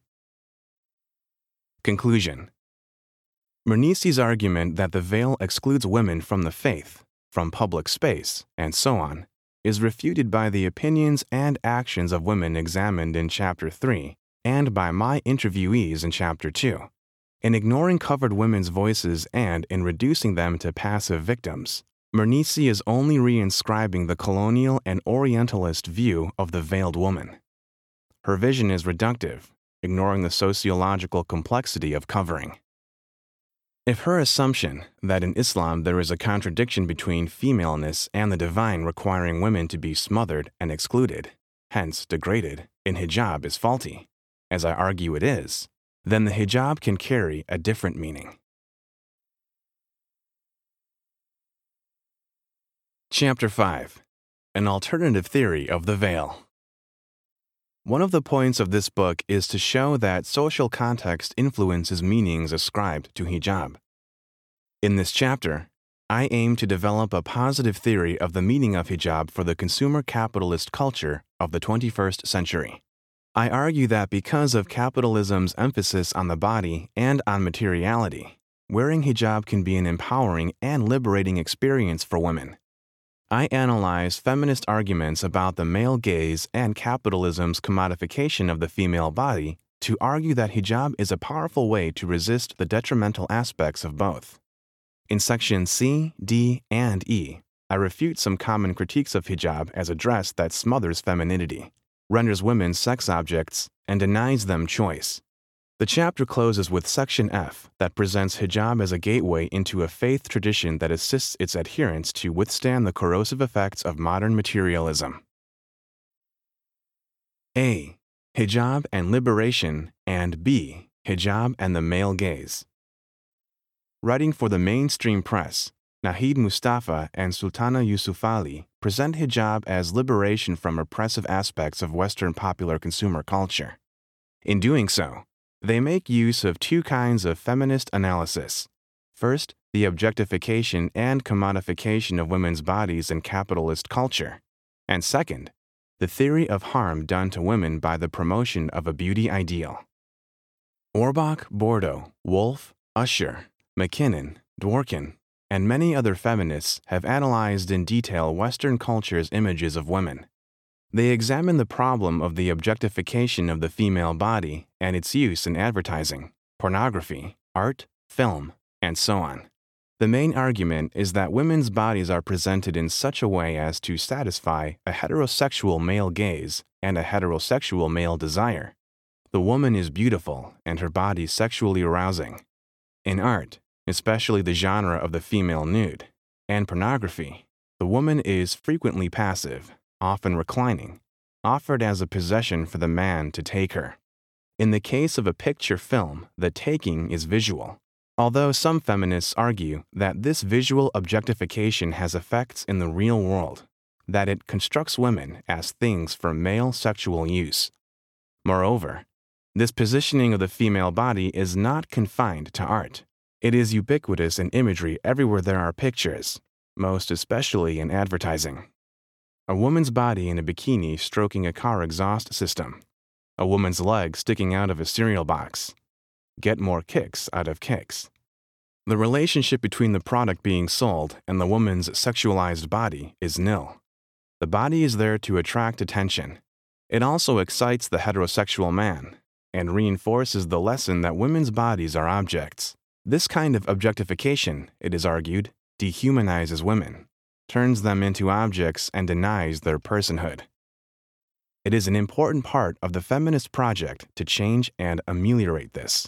Conclusion. Mernici's argument that the veil excludes women from the faith, from public space, and so on, is refuted by the opinions and actions of women examined in Chapter three and by my interviewees in Chapter two. In ignoring covered women's voices and in reducing them to passive victims, Mernissi is only reinscribing the colonial and Orientalist view of the veiled woman. Her vision is reductive, ignoring the sociological complexity of covering. If her assumption that in Islam there is a contradiction between femaleness and the divine requiring women to be smothered and excluded, hence degraded, in hijab is faulty, as I argue it is, then the hijab can carry a different meaning. Chapter five. An Alternative Theory of the Veil. One of the points of this book is to show that social context influences meanings ascribed to hijab. In this chapter, I aim to develop a positive theory of the meaning of hijab for the consumer capitalist culture of the twenty-first century. I argue that because of capitalism's emphasis on the body and on materiality, wearing hijab can be an empowering and liberating experience for women. I analyze feminist arguments about the male gaze and capitalism's commodification of the female body to argue that hijab is a powerful way to resist the detrimental aspects of both. In sections C, D, and E, I refute some common critiques of hijab as a dress that smothers femininity, renders women sex objects, and denies them choice. The chapter closes with section F that presents hijab as a gateway into a faith tradition that assists its adherents to withstand the corrosive effects of modern materialism. A. Hijab and liberation, and B. Hijab and the male gaze. Writing for the mainstream press, Nahid Mustafa and Sultana Yusufali present hijab as liberation from oppressive aspects of Western popular consumer culture. In doing so, they make use of two kinds of feminist analysis. First, the objectification and commodification of women's bodies in capitalist culture. And second, the theory of harm done to women by the promotion of a beauty ideal. Orbach, Bordeaux, Wolf, Usher, McKinnon, Dworkin, and many other feminists have analyzed in detail Western culture's images of women. They examine the problem of the objectification of the female body and its use in advertising, pornography, art, film, and so on. The main argument is that women's bodies are presented in such a way as to satisfy a heterosexual male gaze and a heterosexual male desire. The woman is beautiful and her body sexually arousing. In art, especially the genre of the female nude, and pornography, the woman is frequently passive, often reclining, offered as a possession for the man to take her. In the case of a picture film, the taking is visual, although some feminists argue that this visual objectification has effects in the real world, that it constructs women as things for male sexual use. Moreover, this positioning of the female body is not confined to art. It is ubiquitous in imagery everywhere there are pictures, most especially in advertising. A woman's body in a bikini stroking a car exhaust system. A woman's leg sticking out of a cereal box. Get more kicks out of kicks. The relationship between the product being sold and the woman's sexualized body is nil. The body is there to attract attention. It also excites the heterosexual man and reinforces the lesson that women's bodies are objects. This kind of objectification, it is argued, dehumanizes women, turns them into objects, and denies their personhood. It is an important part of the feminist project to change and ameliorate this.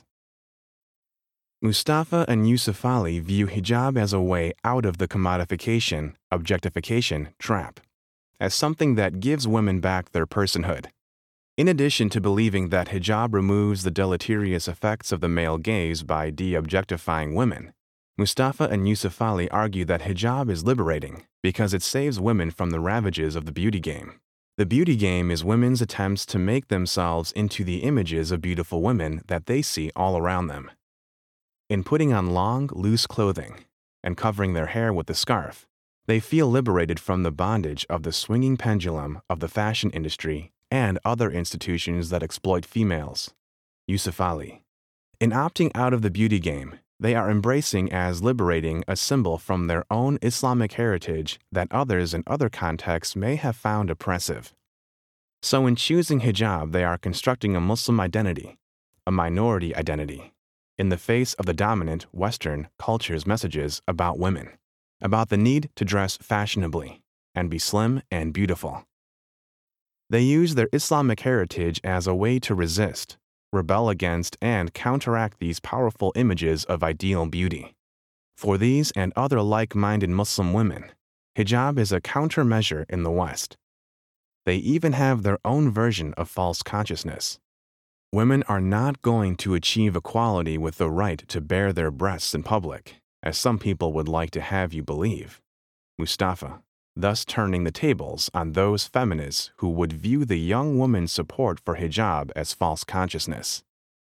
Mustafa and Yusuf Ali view hijab as a way out of the commodification, objectification trap, as something that gives women back their personhood. In addition to believing that hijab removes the deleterious effects of the male gaze by de-objectifying women, Mustafa and Yusuf Ali argue that hijab is liberating because it saves women from the ravages of the beauty game. The beauty game is women's attempts to make themselves into the images of beautiful women that they see all around them. In putting on long, loose clothing and covering their hair with a scarf, they feel liberated from the bondage of the swinging pendulum of the fashion industry and other institutions that exploit females. Yusuf Ali. In opting out of the beauty game, they are embracing as liberating a symbol from their own Islamic heritage that others in other contexts may have found oppressive. So in choosing hijab, they are constructing a Muslim identity, a minority identity, in the face of the dominant Western culture's messages about women, about the need to dress fashionably and be slim and beautiful. They use their Islamic heritage as a way to resist, rebel against, and counteract these powerful images of ideal beauty. For these and other like-minded Muslim women, hijab is a countermeasure in the West. They even have their own version of false consciousness. Women are not going to achieve equality with the right to bare their breasts in public, as some people would like to have you believe. Mustafa, thus turning the tables on those feminists who would view the young woman's support for hijab as false consciousness.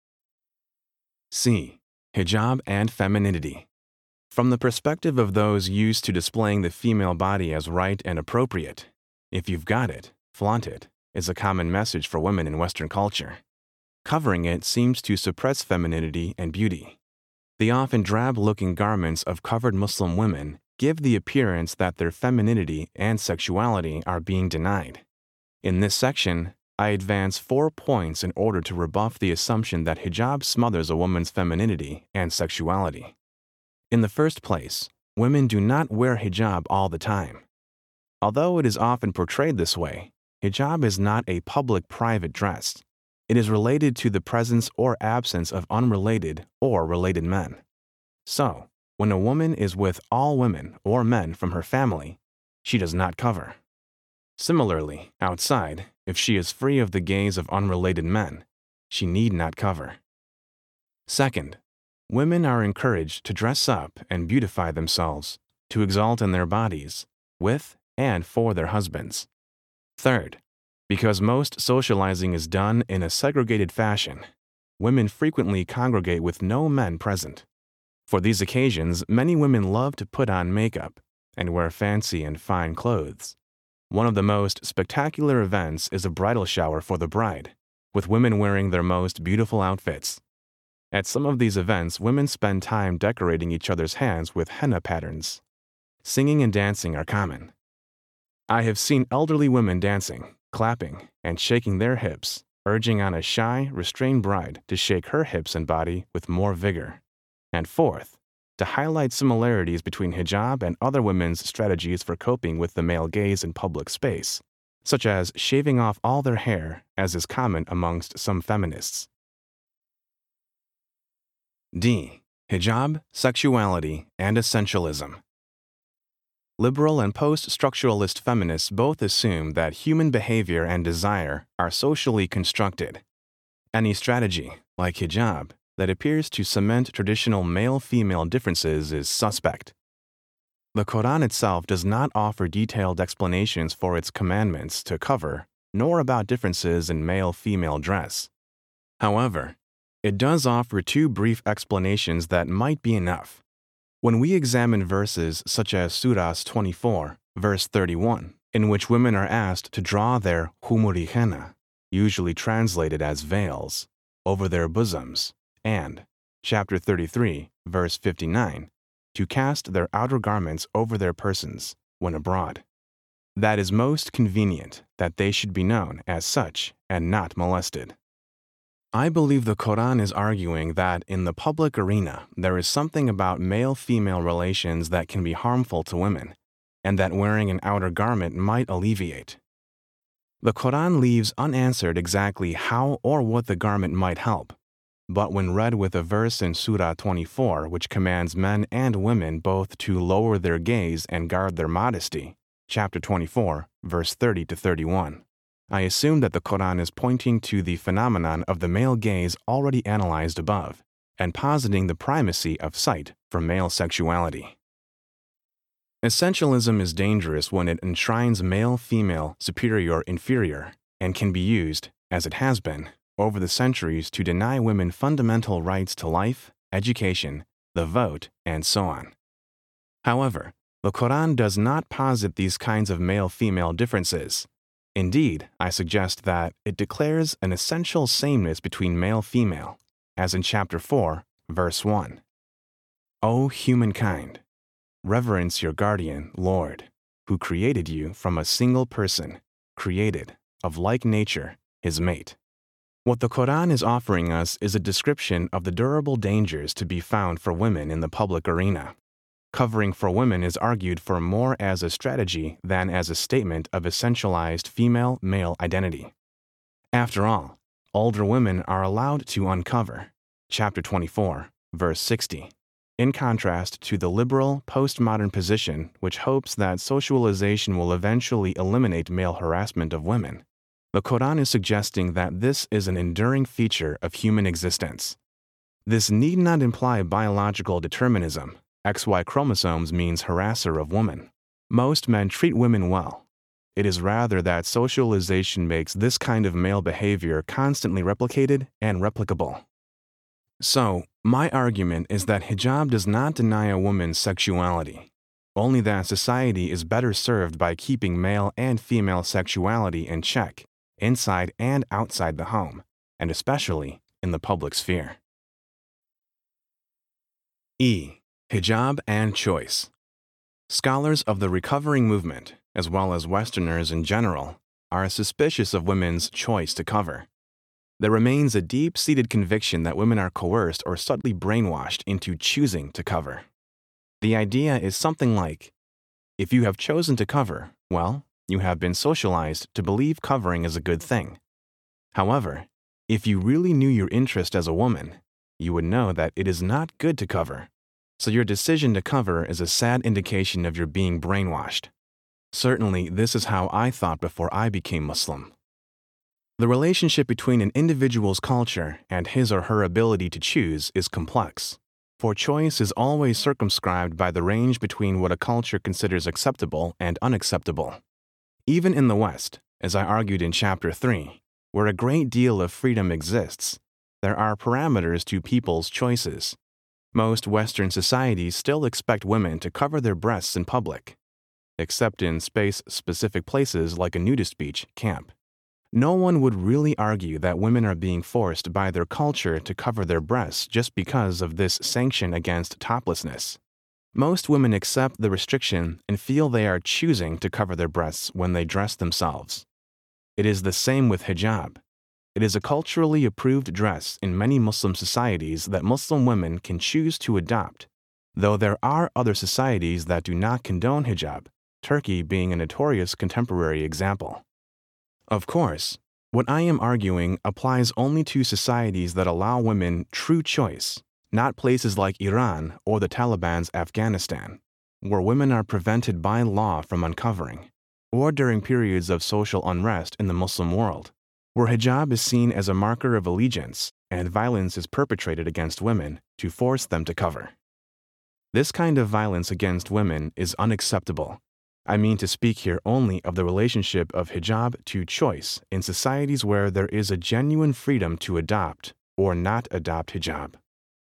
C. Hijab and femininity. From the perspective of those used to displaying the female body as right and appropriate, if you've got it, flaunt it, is a common message for women in Western culture. Covering it seems to suppress femininity and beauty. The often drab-looking garments of covered Muslim women give the appearance that their femininity and sexuality are being denied. In this section, I advance four points in order to rebuff the assumption that hijab smothers a woman's femininity and sexuality. In the first place, women do not wear hijab all the time. Although it is often portrayed this way, hijab is not a public private dress. It is related to the presence or absence of unrelated or related men. So, when a woman is with all women or men from her family, she does not cover. Similarly, outside, if she is free of the gaze of unrelated men, she need not cover. Second, women are encouraged to dress up and beautify themselves, to exalt in their bodies, with and for their husbands. Third, because most socializing is done in a segregated fashion, women frequently congregate with no men present. For these occasions, many women love to put on makeup and wear fancy and fine clothes. One of the most spectacular events is a bridal shower for the bride, with women wearing their most beautiful outfits. At some of these events, women spend time decorating each other's hands with henna patterns. Singing and dancing are common. I have seen elderly women dancing, clapping, and shaking their hips, urging on a shy, restrained bride to shake her hips and body with more vigor. And fourth, to highlight similarities between hijab and other women's strategies for coping with the male gaze in public space, such as shaving off all their hair, as is common amongst some feminists. D. Hijab, sexuality, and essentialism. Liberal and post-structuralist feminists both assume that human behavior and desire are socially constructed. Any strategy, like hijab, that appears to cement traditional male-female differences is suspect. The Quran itself does not offer detailed explanations for its commandments to cover, nor about differences in male-female dress. However, it does offer two brief explanations that might be enough. When we examine verses such as Surah twenty-four, verse thirty-one, in which women are asked to draw their humurihena, usually translated as veils, over their bosoms, and chapter thirty-three, verse fifty-nine, to cast their outer garments over their persons when abroad. That is most convenient that they should be known as such and not molested. I believe the Quran is arguing that in the public arena there is something about male-female relations that can be harmful to women, and that wearing an outer garment might alleviate. The Quran leaves unanswered exactly how or what the garment might help, but when read with a verse in Surah twenty-four which commands men and women both to lower their gaze and guard their modesty, chapter twenty-four, verse thirty to thirty-one, I assume that the Quran is pointing to the phenomenon of the male gaze already analyzed above, and positing the primacy of sight for male sexuality. Essentialism is dangerous when it enshrines male-female, superior-inferior, and can be used, as it has been, over the centuries to deny women fundamental rights to life, education, the vote, and so on. However, the Quran does not posit these kinds of male-female differences. Indeed, I suggest that it declares an essential sameness between male-female, as in chapter four, verse one. O humankind, reverence your guardian, Lord, who created you from a single person, created, of like nature, his mate. What the Quran is offering us is a description of the durable dangers to be found for women in the public arena. Covering for women is argued for more as a strategy than as a statement of essentialized female-male identity. After all, older women are allowed to uncover, chapter twenty-four, verse sixty, in contrast to the liberal, postmodern position which hopes that socialization will eventually eliminate male harassment of women. The Quran is suggesting that this is an enduring feature of human existence. This need not imply biological determinism. X Y chromosomes means harasser of woman. Most men treat women well. It is rather that socialization makes this kind of male behavior constantly replicated and replicable. So, my argument is that hijab does not deny a woman's sexuality, only that society is better served by keeping male and female sexuality in check, inside and outside the home, and especially in the public sphere. E. Hijab and choice. Scholars of the recovering movement, as well as Westerners in general, are suspicious of women's choice to cover. There remains a deep-seated conviction that women are coerced or subtly brainwashed into choosing to cover. The idea is something like, if you have chosen to cover, well, you have been socialized to believe covering is a good thing. However, if you really knew your interest as a woman, you would know that it is not good to cover. So your decision to cover is a sad indication of your being brainwashed. Certainly, this is how I thought before I became Muslim. The relationship between an individual's culture and his or her ability to choose is complex, for choice is always circumscribed by the range between what a culture considers acceptable and unacceptable. Even in the West, as I argued in chapter three, where a great deal of freedom exists, there are parameters to people's choices. Most Western societies still expect women to cover their breasts in public, except in space-specific places like a nudist beach camp. No one would really argue that women are being forced by their culture to cover their breasts just because of this sanction against toplessness. Most women accept the restriction and feel they are choosing to cover their breasts when they dress themselves. It is the same with hijab. It is a culturally approved dress in many Muslim societies that Muslim women can choose to adopt, though there are other societies that do not condone hijab, Turkey being a notorious contemporary example. Of course, what I am arguing applies only to societies that allow women true choice, not places like Iran or the Taliban's Afghanistan, where women are prevented by law from uncovering, or during periods of social unrest in the Muslim world, where hijab is seen as a marker of allegiance and violence is perpetrated against women to force them to cover. This kind of violence against women is unacceptable. I mean to speak here only of the relationship of hijab to choice in societies where there is a genuine freedom to adopt or not adopt hijab.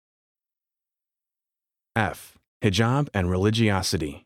F. Hijab and religiosity.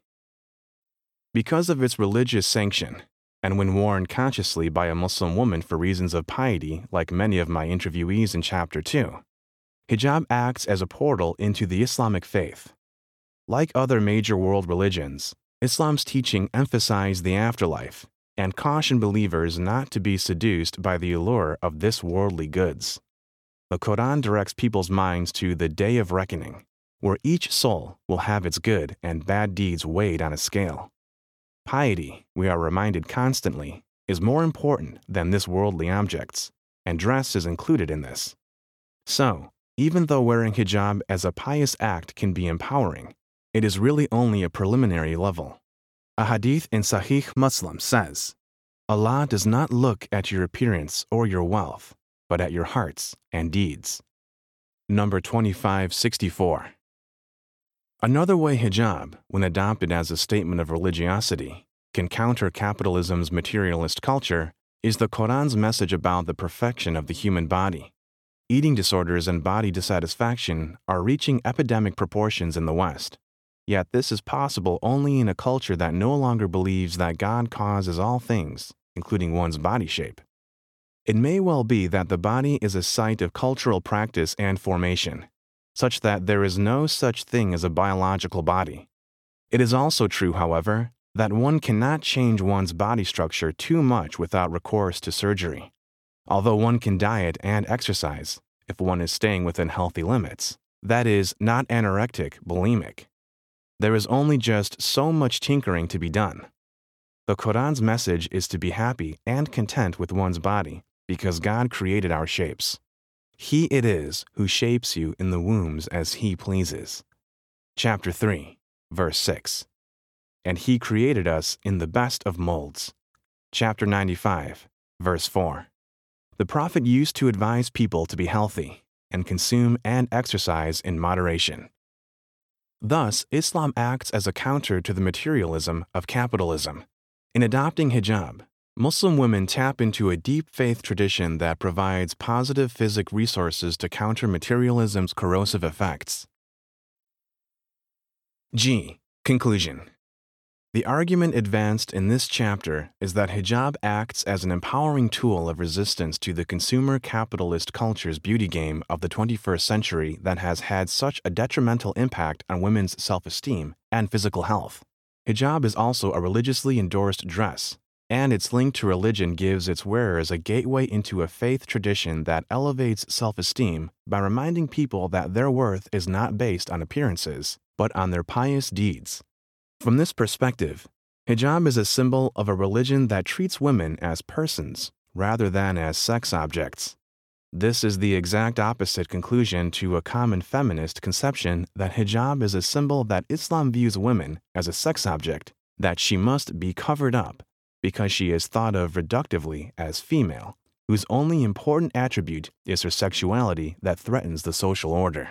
Because of its religious sanction, and when worn consciously by a Muslim woman for reasons of piety, like many of my interviewees in Chapter two, hijab acts as a portal into the Islamic faith. Like other major world religions, Islam's teaching emphasize the afterlife and caution believers not to be seduced by the allure of this worldly goods. The Quran directs people's minds to the Day of Reckoning, where each soul will have its good and bad deeds weighed on a scale. Piety, we are reminded constantly, is more important than this worldly objects, and dress is included in this. So, even though wearing hijab as a pious act can be empowering, it is really only a preliminary level. A hadith in Sahih Muslim says, Allah does not look at your appearance or your wealth, but at your hearts and deeds. Number twenty-five sixty-four. Another way hijab, when adopted as a statement of religiosity, can counter capitalism's materialist culture is the Quran's message about the perfection of the human body. Eating disorders and body dissatisfaction are reaching epidemic proportions in the West. Yet this is possible only in a culture that no longer believes that God causes all things, including one's body shape. It may well be that the body is a site of cultural practice and formation, such that there is no such thing as a biological body. It is also true, however, that one cannot change one's body structure too much without recourse to surgery. Although one can diet and exercise, if one is staying within healthy limits, that is, not anorectic, bulimic. There is only just so much tinkering to be done. The Quran's message is to be happy and content with one's body because God created our shapes. He it is who shapes you in the wombs as He pleases. Chapter three, verse six. And He created us in the best of molds. Chapter ninety-five, verse four. The Prophet used to advise people to be healthy and consume and exercise in moderation. Thus, Islam acts as a counter to the materialism of capitalism. In adopting hijab, Muslim women tap into a deep faith tradition that provides positive physic resources to counter materialism's corrosive effects. G. Conclusion. The argument advanced in this chapter is that hijab acts as an empowering tool of resistance to the consumer capitalist culture's beauty game of the twenty-first century that has had such a detrimental impact on women's self-esteem and physical health. Hijab is also a religiously endorsed dress, and its link to religion gives its wearers a gateway into a faith tradition that elevates self-esteem by reminding people that their worth is not based on appearances, but on their pious deeds. From this perspective, hijab is a symbol of a religion that treats women as persons rather than as sex objects. This is the exact opposite conclusion to a common feminist conception that hijab is a symbol that Islam views women as a sex object, that she must be covered up because she is thought of reductively as female, whose only important attribute is her sexuality that threatens the social order.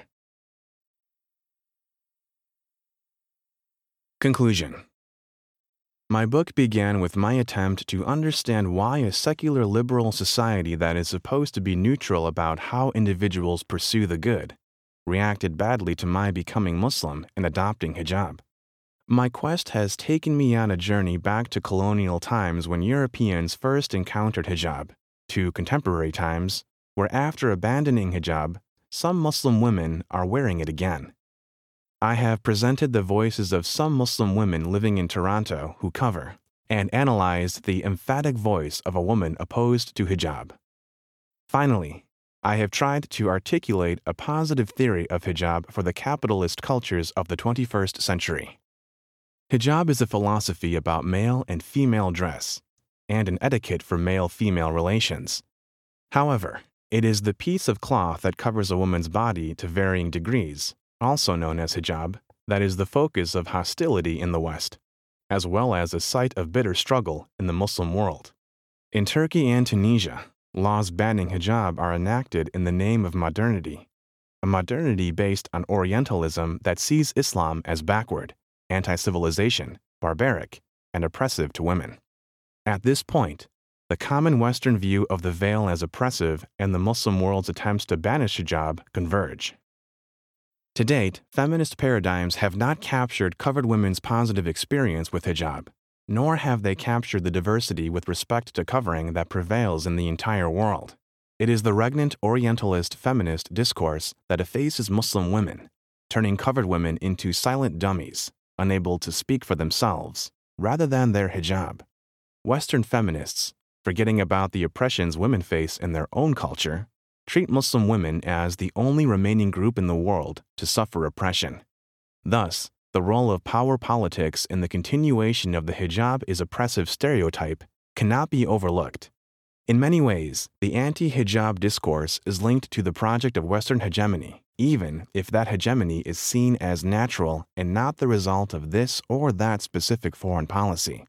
Conclusion. My book began with my attempt to understand why a secular liberal society that is supposed to be neutral about how individuals pursue the good reacted badly to my becoming Muslim and adopting hijab. My quest has taken me on a journey back to colonial times when Europeans first encountered hijab, to contemporary times where after abandoning hijab, some Muslim women are wearing it again. I have presented the voices of some Muslim women living in Toronto who cover, and analyzed the emphatic voice of a woman opposed to hijab. Finally, I have tried to articulate a positive theory of hijab for the capitalist cultures of the twenty-first century. Hijab is a philosophy about male and female dress, and an etiquette for male-female relations. However, it is the piece of cloth that covers a woman's body to varying degrees, also known as hijab, that is the focus of hostility in the West, as well as a site of bitter struggle in the Muslim world. In Turkey and Tunisia, laws banning hijab are enacted in the name of modernity. a modernity based on Orientalism that sees Islam as backward, anti-civilization, barbaric, and oppressive to women. At this point, the common Western view of the veil as oppressive and the Muslim world's attempts to banish hijab converge. To date, feminist paradigms have not captured covered women's positive experience with hijab, nor have they captured the diversity with respect to covering that prevails in the entire world. It is the regnant Orientalist feminist discourse that effaces Muslim women, turning covered women into silent dummies, unable to speak for themselves, rather than their hijab. Western feminists, forgetting about the oppressions women face in their own culture, treat Muslim women as the only remaining group in the world to suffer oppression. Thus, the role of power politics in the continuation of the hijab is oppressive stereotype cannot be overlooked. In many ways, the anti-hijab discourse is linked to the project of Western hegemony, even if that hegemony is seen as natural and not the result of this or that specific foreign policy.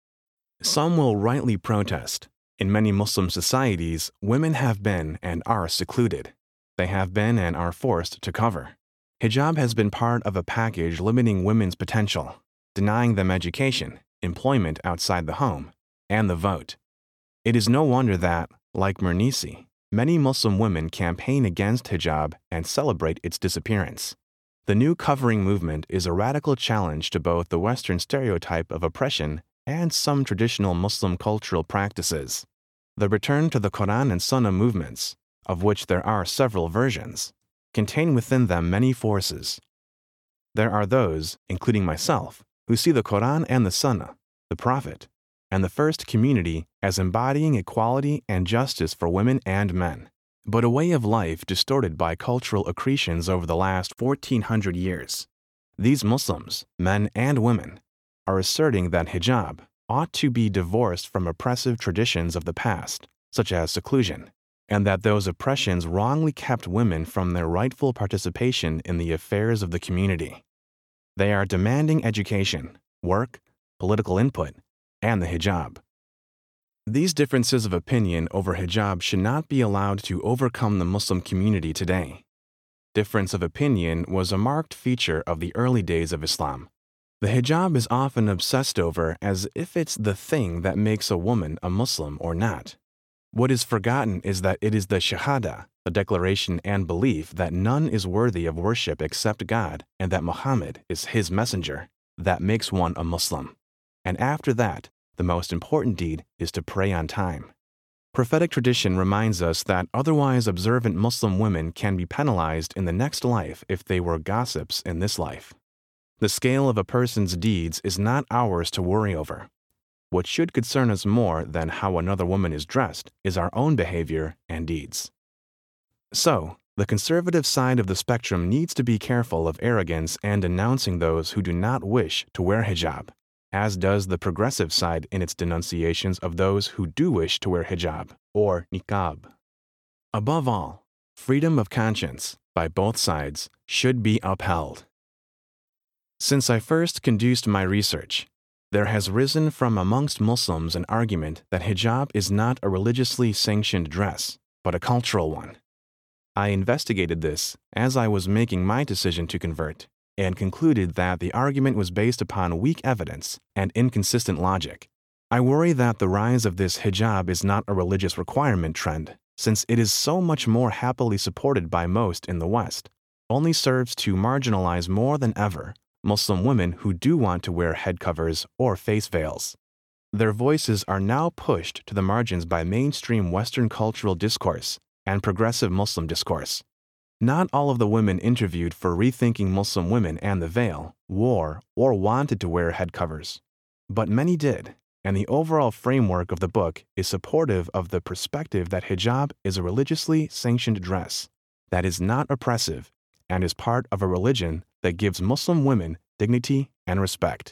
Some will rightly protest. In many Muslim societies, women have been and are secluded. They have been and are forced to cover. Hijab has been part of a package limiting women's potential, denying them education, employment outside the home, and the vote. It is no wonder that, like Mernisi, many Muslim women campaign against hijab and celebrate its disappearance. The new covering movement is a radical challenge to both the Western stereotype of oppression and some traditional Muslim cultural practices. The return to the Quran and Sunnah movements, of which there are several versions, contain within them many forces. There are those, including myself, who see the Quran and the Sunnah, the Prophet, and the first community as embodying equality and justice for women and men, but a way of life distorted by cultural accretions over the last fourteen hundred years. These Muslims, men and women, are asserting that hijab ought to be divorced from oppressive traditions of the past, such as seclusion, and that those oppressions wrongly kept women from their rightful participation in the affairs of the community. They are demanding education, work, political input, and the hijab. These differences of opinion over hijab should not be allowed to overcome the Muslim community today. Difference of opinion was a marked feature of the early days of Islam. The hijab is often obsessed over as if it's the thing that makes a woman a Muslim or not. What is forgotten is that it is the shahada, the declaration and belief that none is worthy of worship except God and that Muhammad is his messenger, that makes one a Muslim. And after that, the most important deed is to pray on time. Prophetic tradition reminds us that otherwise observant Muslim women can be penalized in the next life if they were gossips in this life. The scale of a person's deeds is not ours to worry over. What should concern us more than how another woman is dressed is our own behavior and deeds. So, the conservative side of the spectrum needs to be careful of arrogance and denouncing those who do not wish to wear hijab, as does the progressive side in its denunciations of those who do wish to wear hijab, or niqab. Above all, freedom of conscience, by both sides, should be upheld. Since I first conducted my research, there has risen from amongst Muslims an argument that hijab is not a religiously sanctioned dress, but a cultural one. I investigated this as I was making my decision to convert, and concluded that the argument was based upon weak evidence and inconsistent logic. I worry that the rise of this hijab is not a religious requirement trend, since it is so much more happily supported by most in the West, only serves to marginalize more than ever Muslim women who do want to wear head covers or face veils. Their voices are now pushed to the margins by mainstream Western cultural discourse and progressive Muslim discourse. Not all of the women interviewed for Rethinking Muslim Women and the Veil wore or wanted to wear head covers, but many did, and the overall framework of the book is supportive of the perspective that hijab is a religiously sanctioned dress that is not oppressive and is part of a religion that gives Muslim women dignity and respect.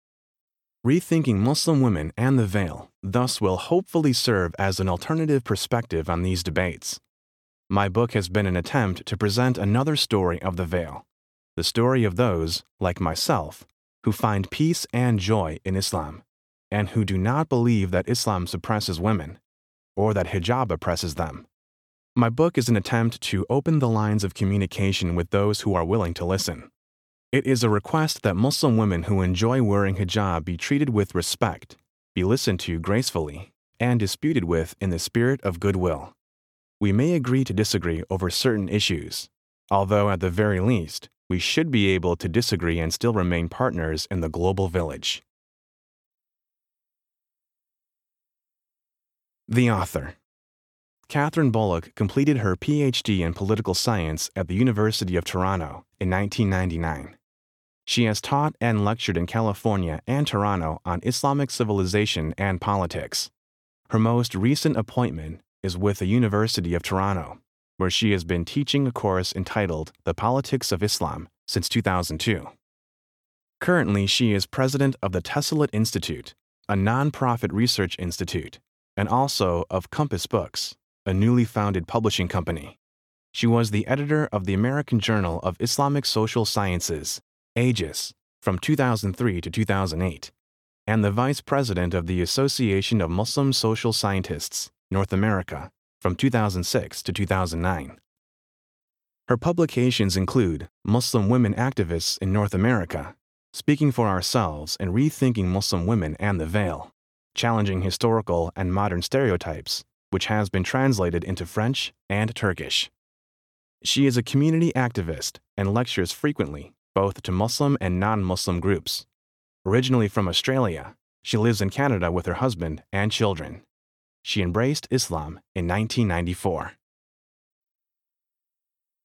Rethinking Muslim Women and the Veil thus will hopefully serve as an alternative perspective on these debates. My book has been an attempt to present another story of the veil, the story of those, like myself, who find peace and joy in Islam, and who do not believe that Islam suppresses women, or that hijab oppresses them. My book is an attempt to open the lines of communication with those who are willing to listen. It is a request that Muslim women who enjoy wearing hijab be treated with respect, be listened to gracefully, and disputed with in the spirit of goodwill. We may agree to disagree over certain issues, although at the very least, we should be able to disagree and still remain partners in the global village. The author. Catherine Bullock completed her P H D in political science at the University of Toronto in nineteen ninety-nine. She has taught and lectured in California and Toronto on Islamic civilization and politics. Her most recent appointment is with the University of Toronto, where she has been teaching a course entitled The Politics of Islam since two thousand two. Currently, she is president of the Tessellate Institute, a non-profit research institute, and also of Compass Books, a newly founded publishing company. She was the editor of the American Journal of Islamic Social Sciences, AGIS, from two thousand three to two thousand eight, and the vice president of the Association of Muslim Social Scientists, North America, from two thousand six to two thousand nine. Her publications include Muslim Women Activists in North America, Speaking for Ourselves and Rethinking Muslim Women and the Veil, Challenging Historical and Modern Stereotypes, which has been translated into French and Turkish. She is a community activist and lectures frequently, both to Muslim and non-Muslim groups. Originally from Australia, she lives in Canada with her husband and children. She embraced Islam in nineteen ninety-four.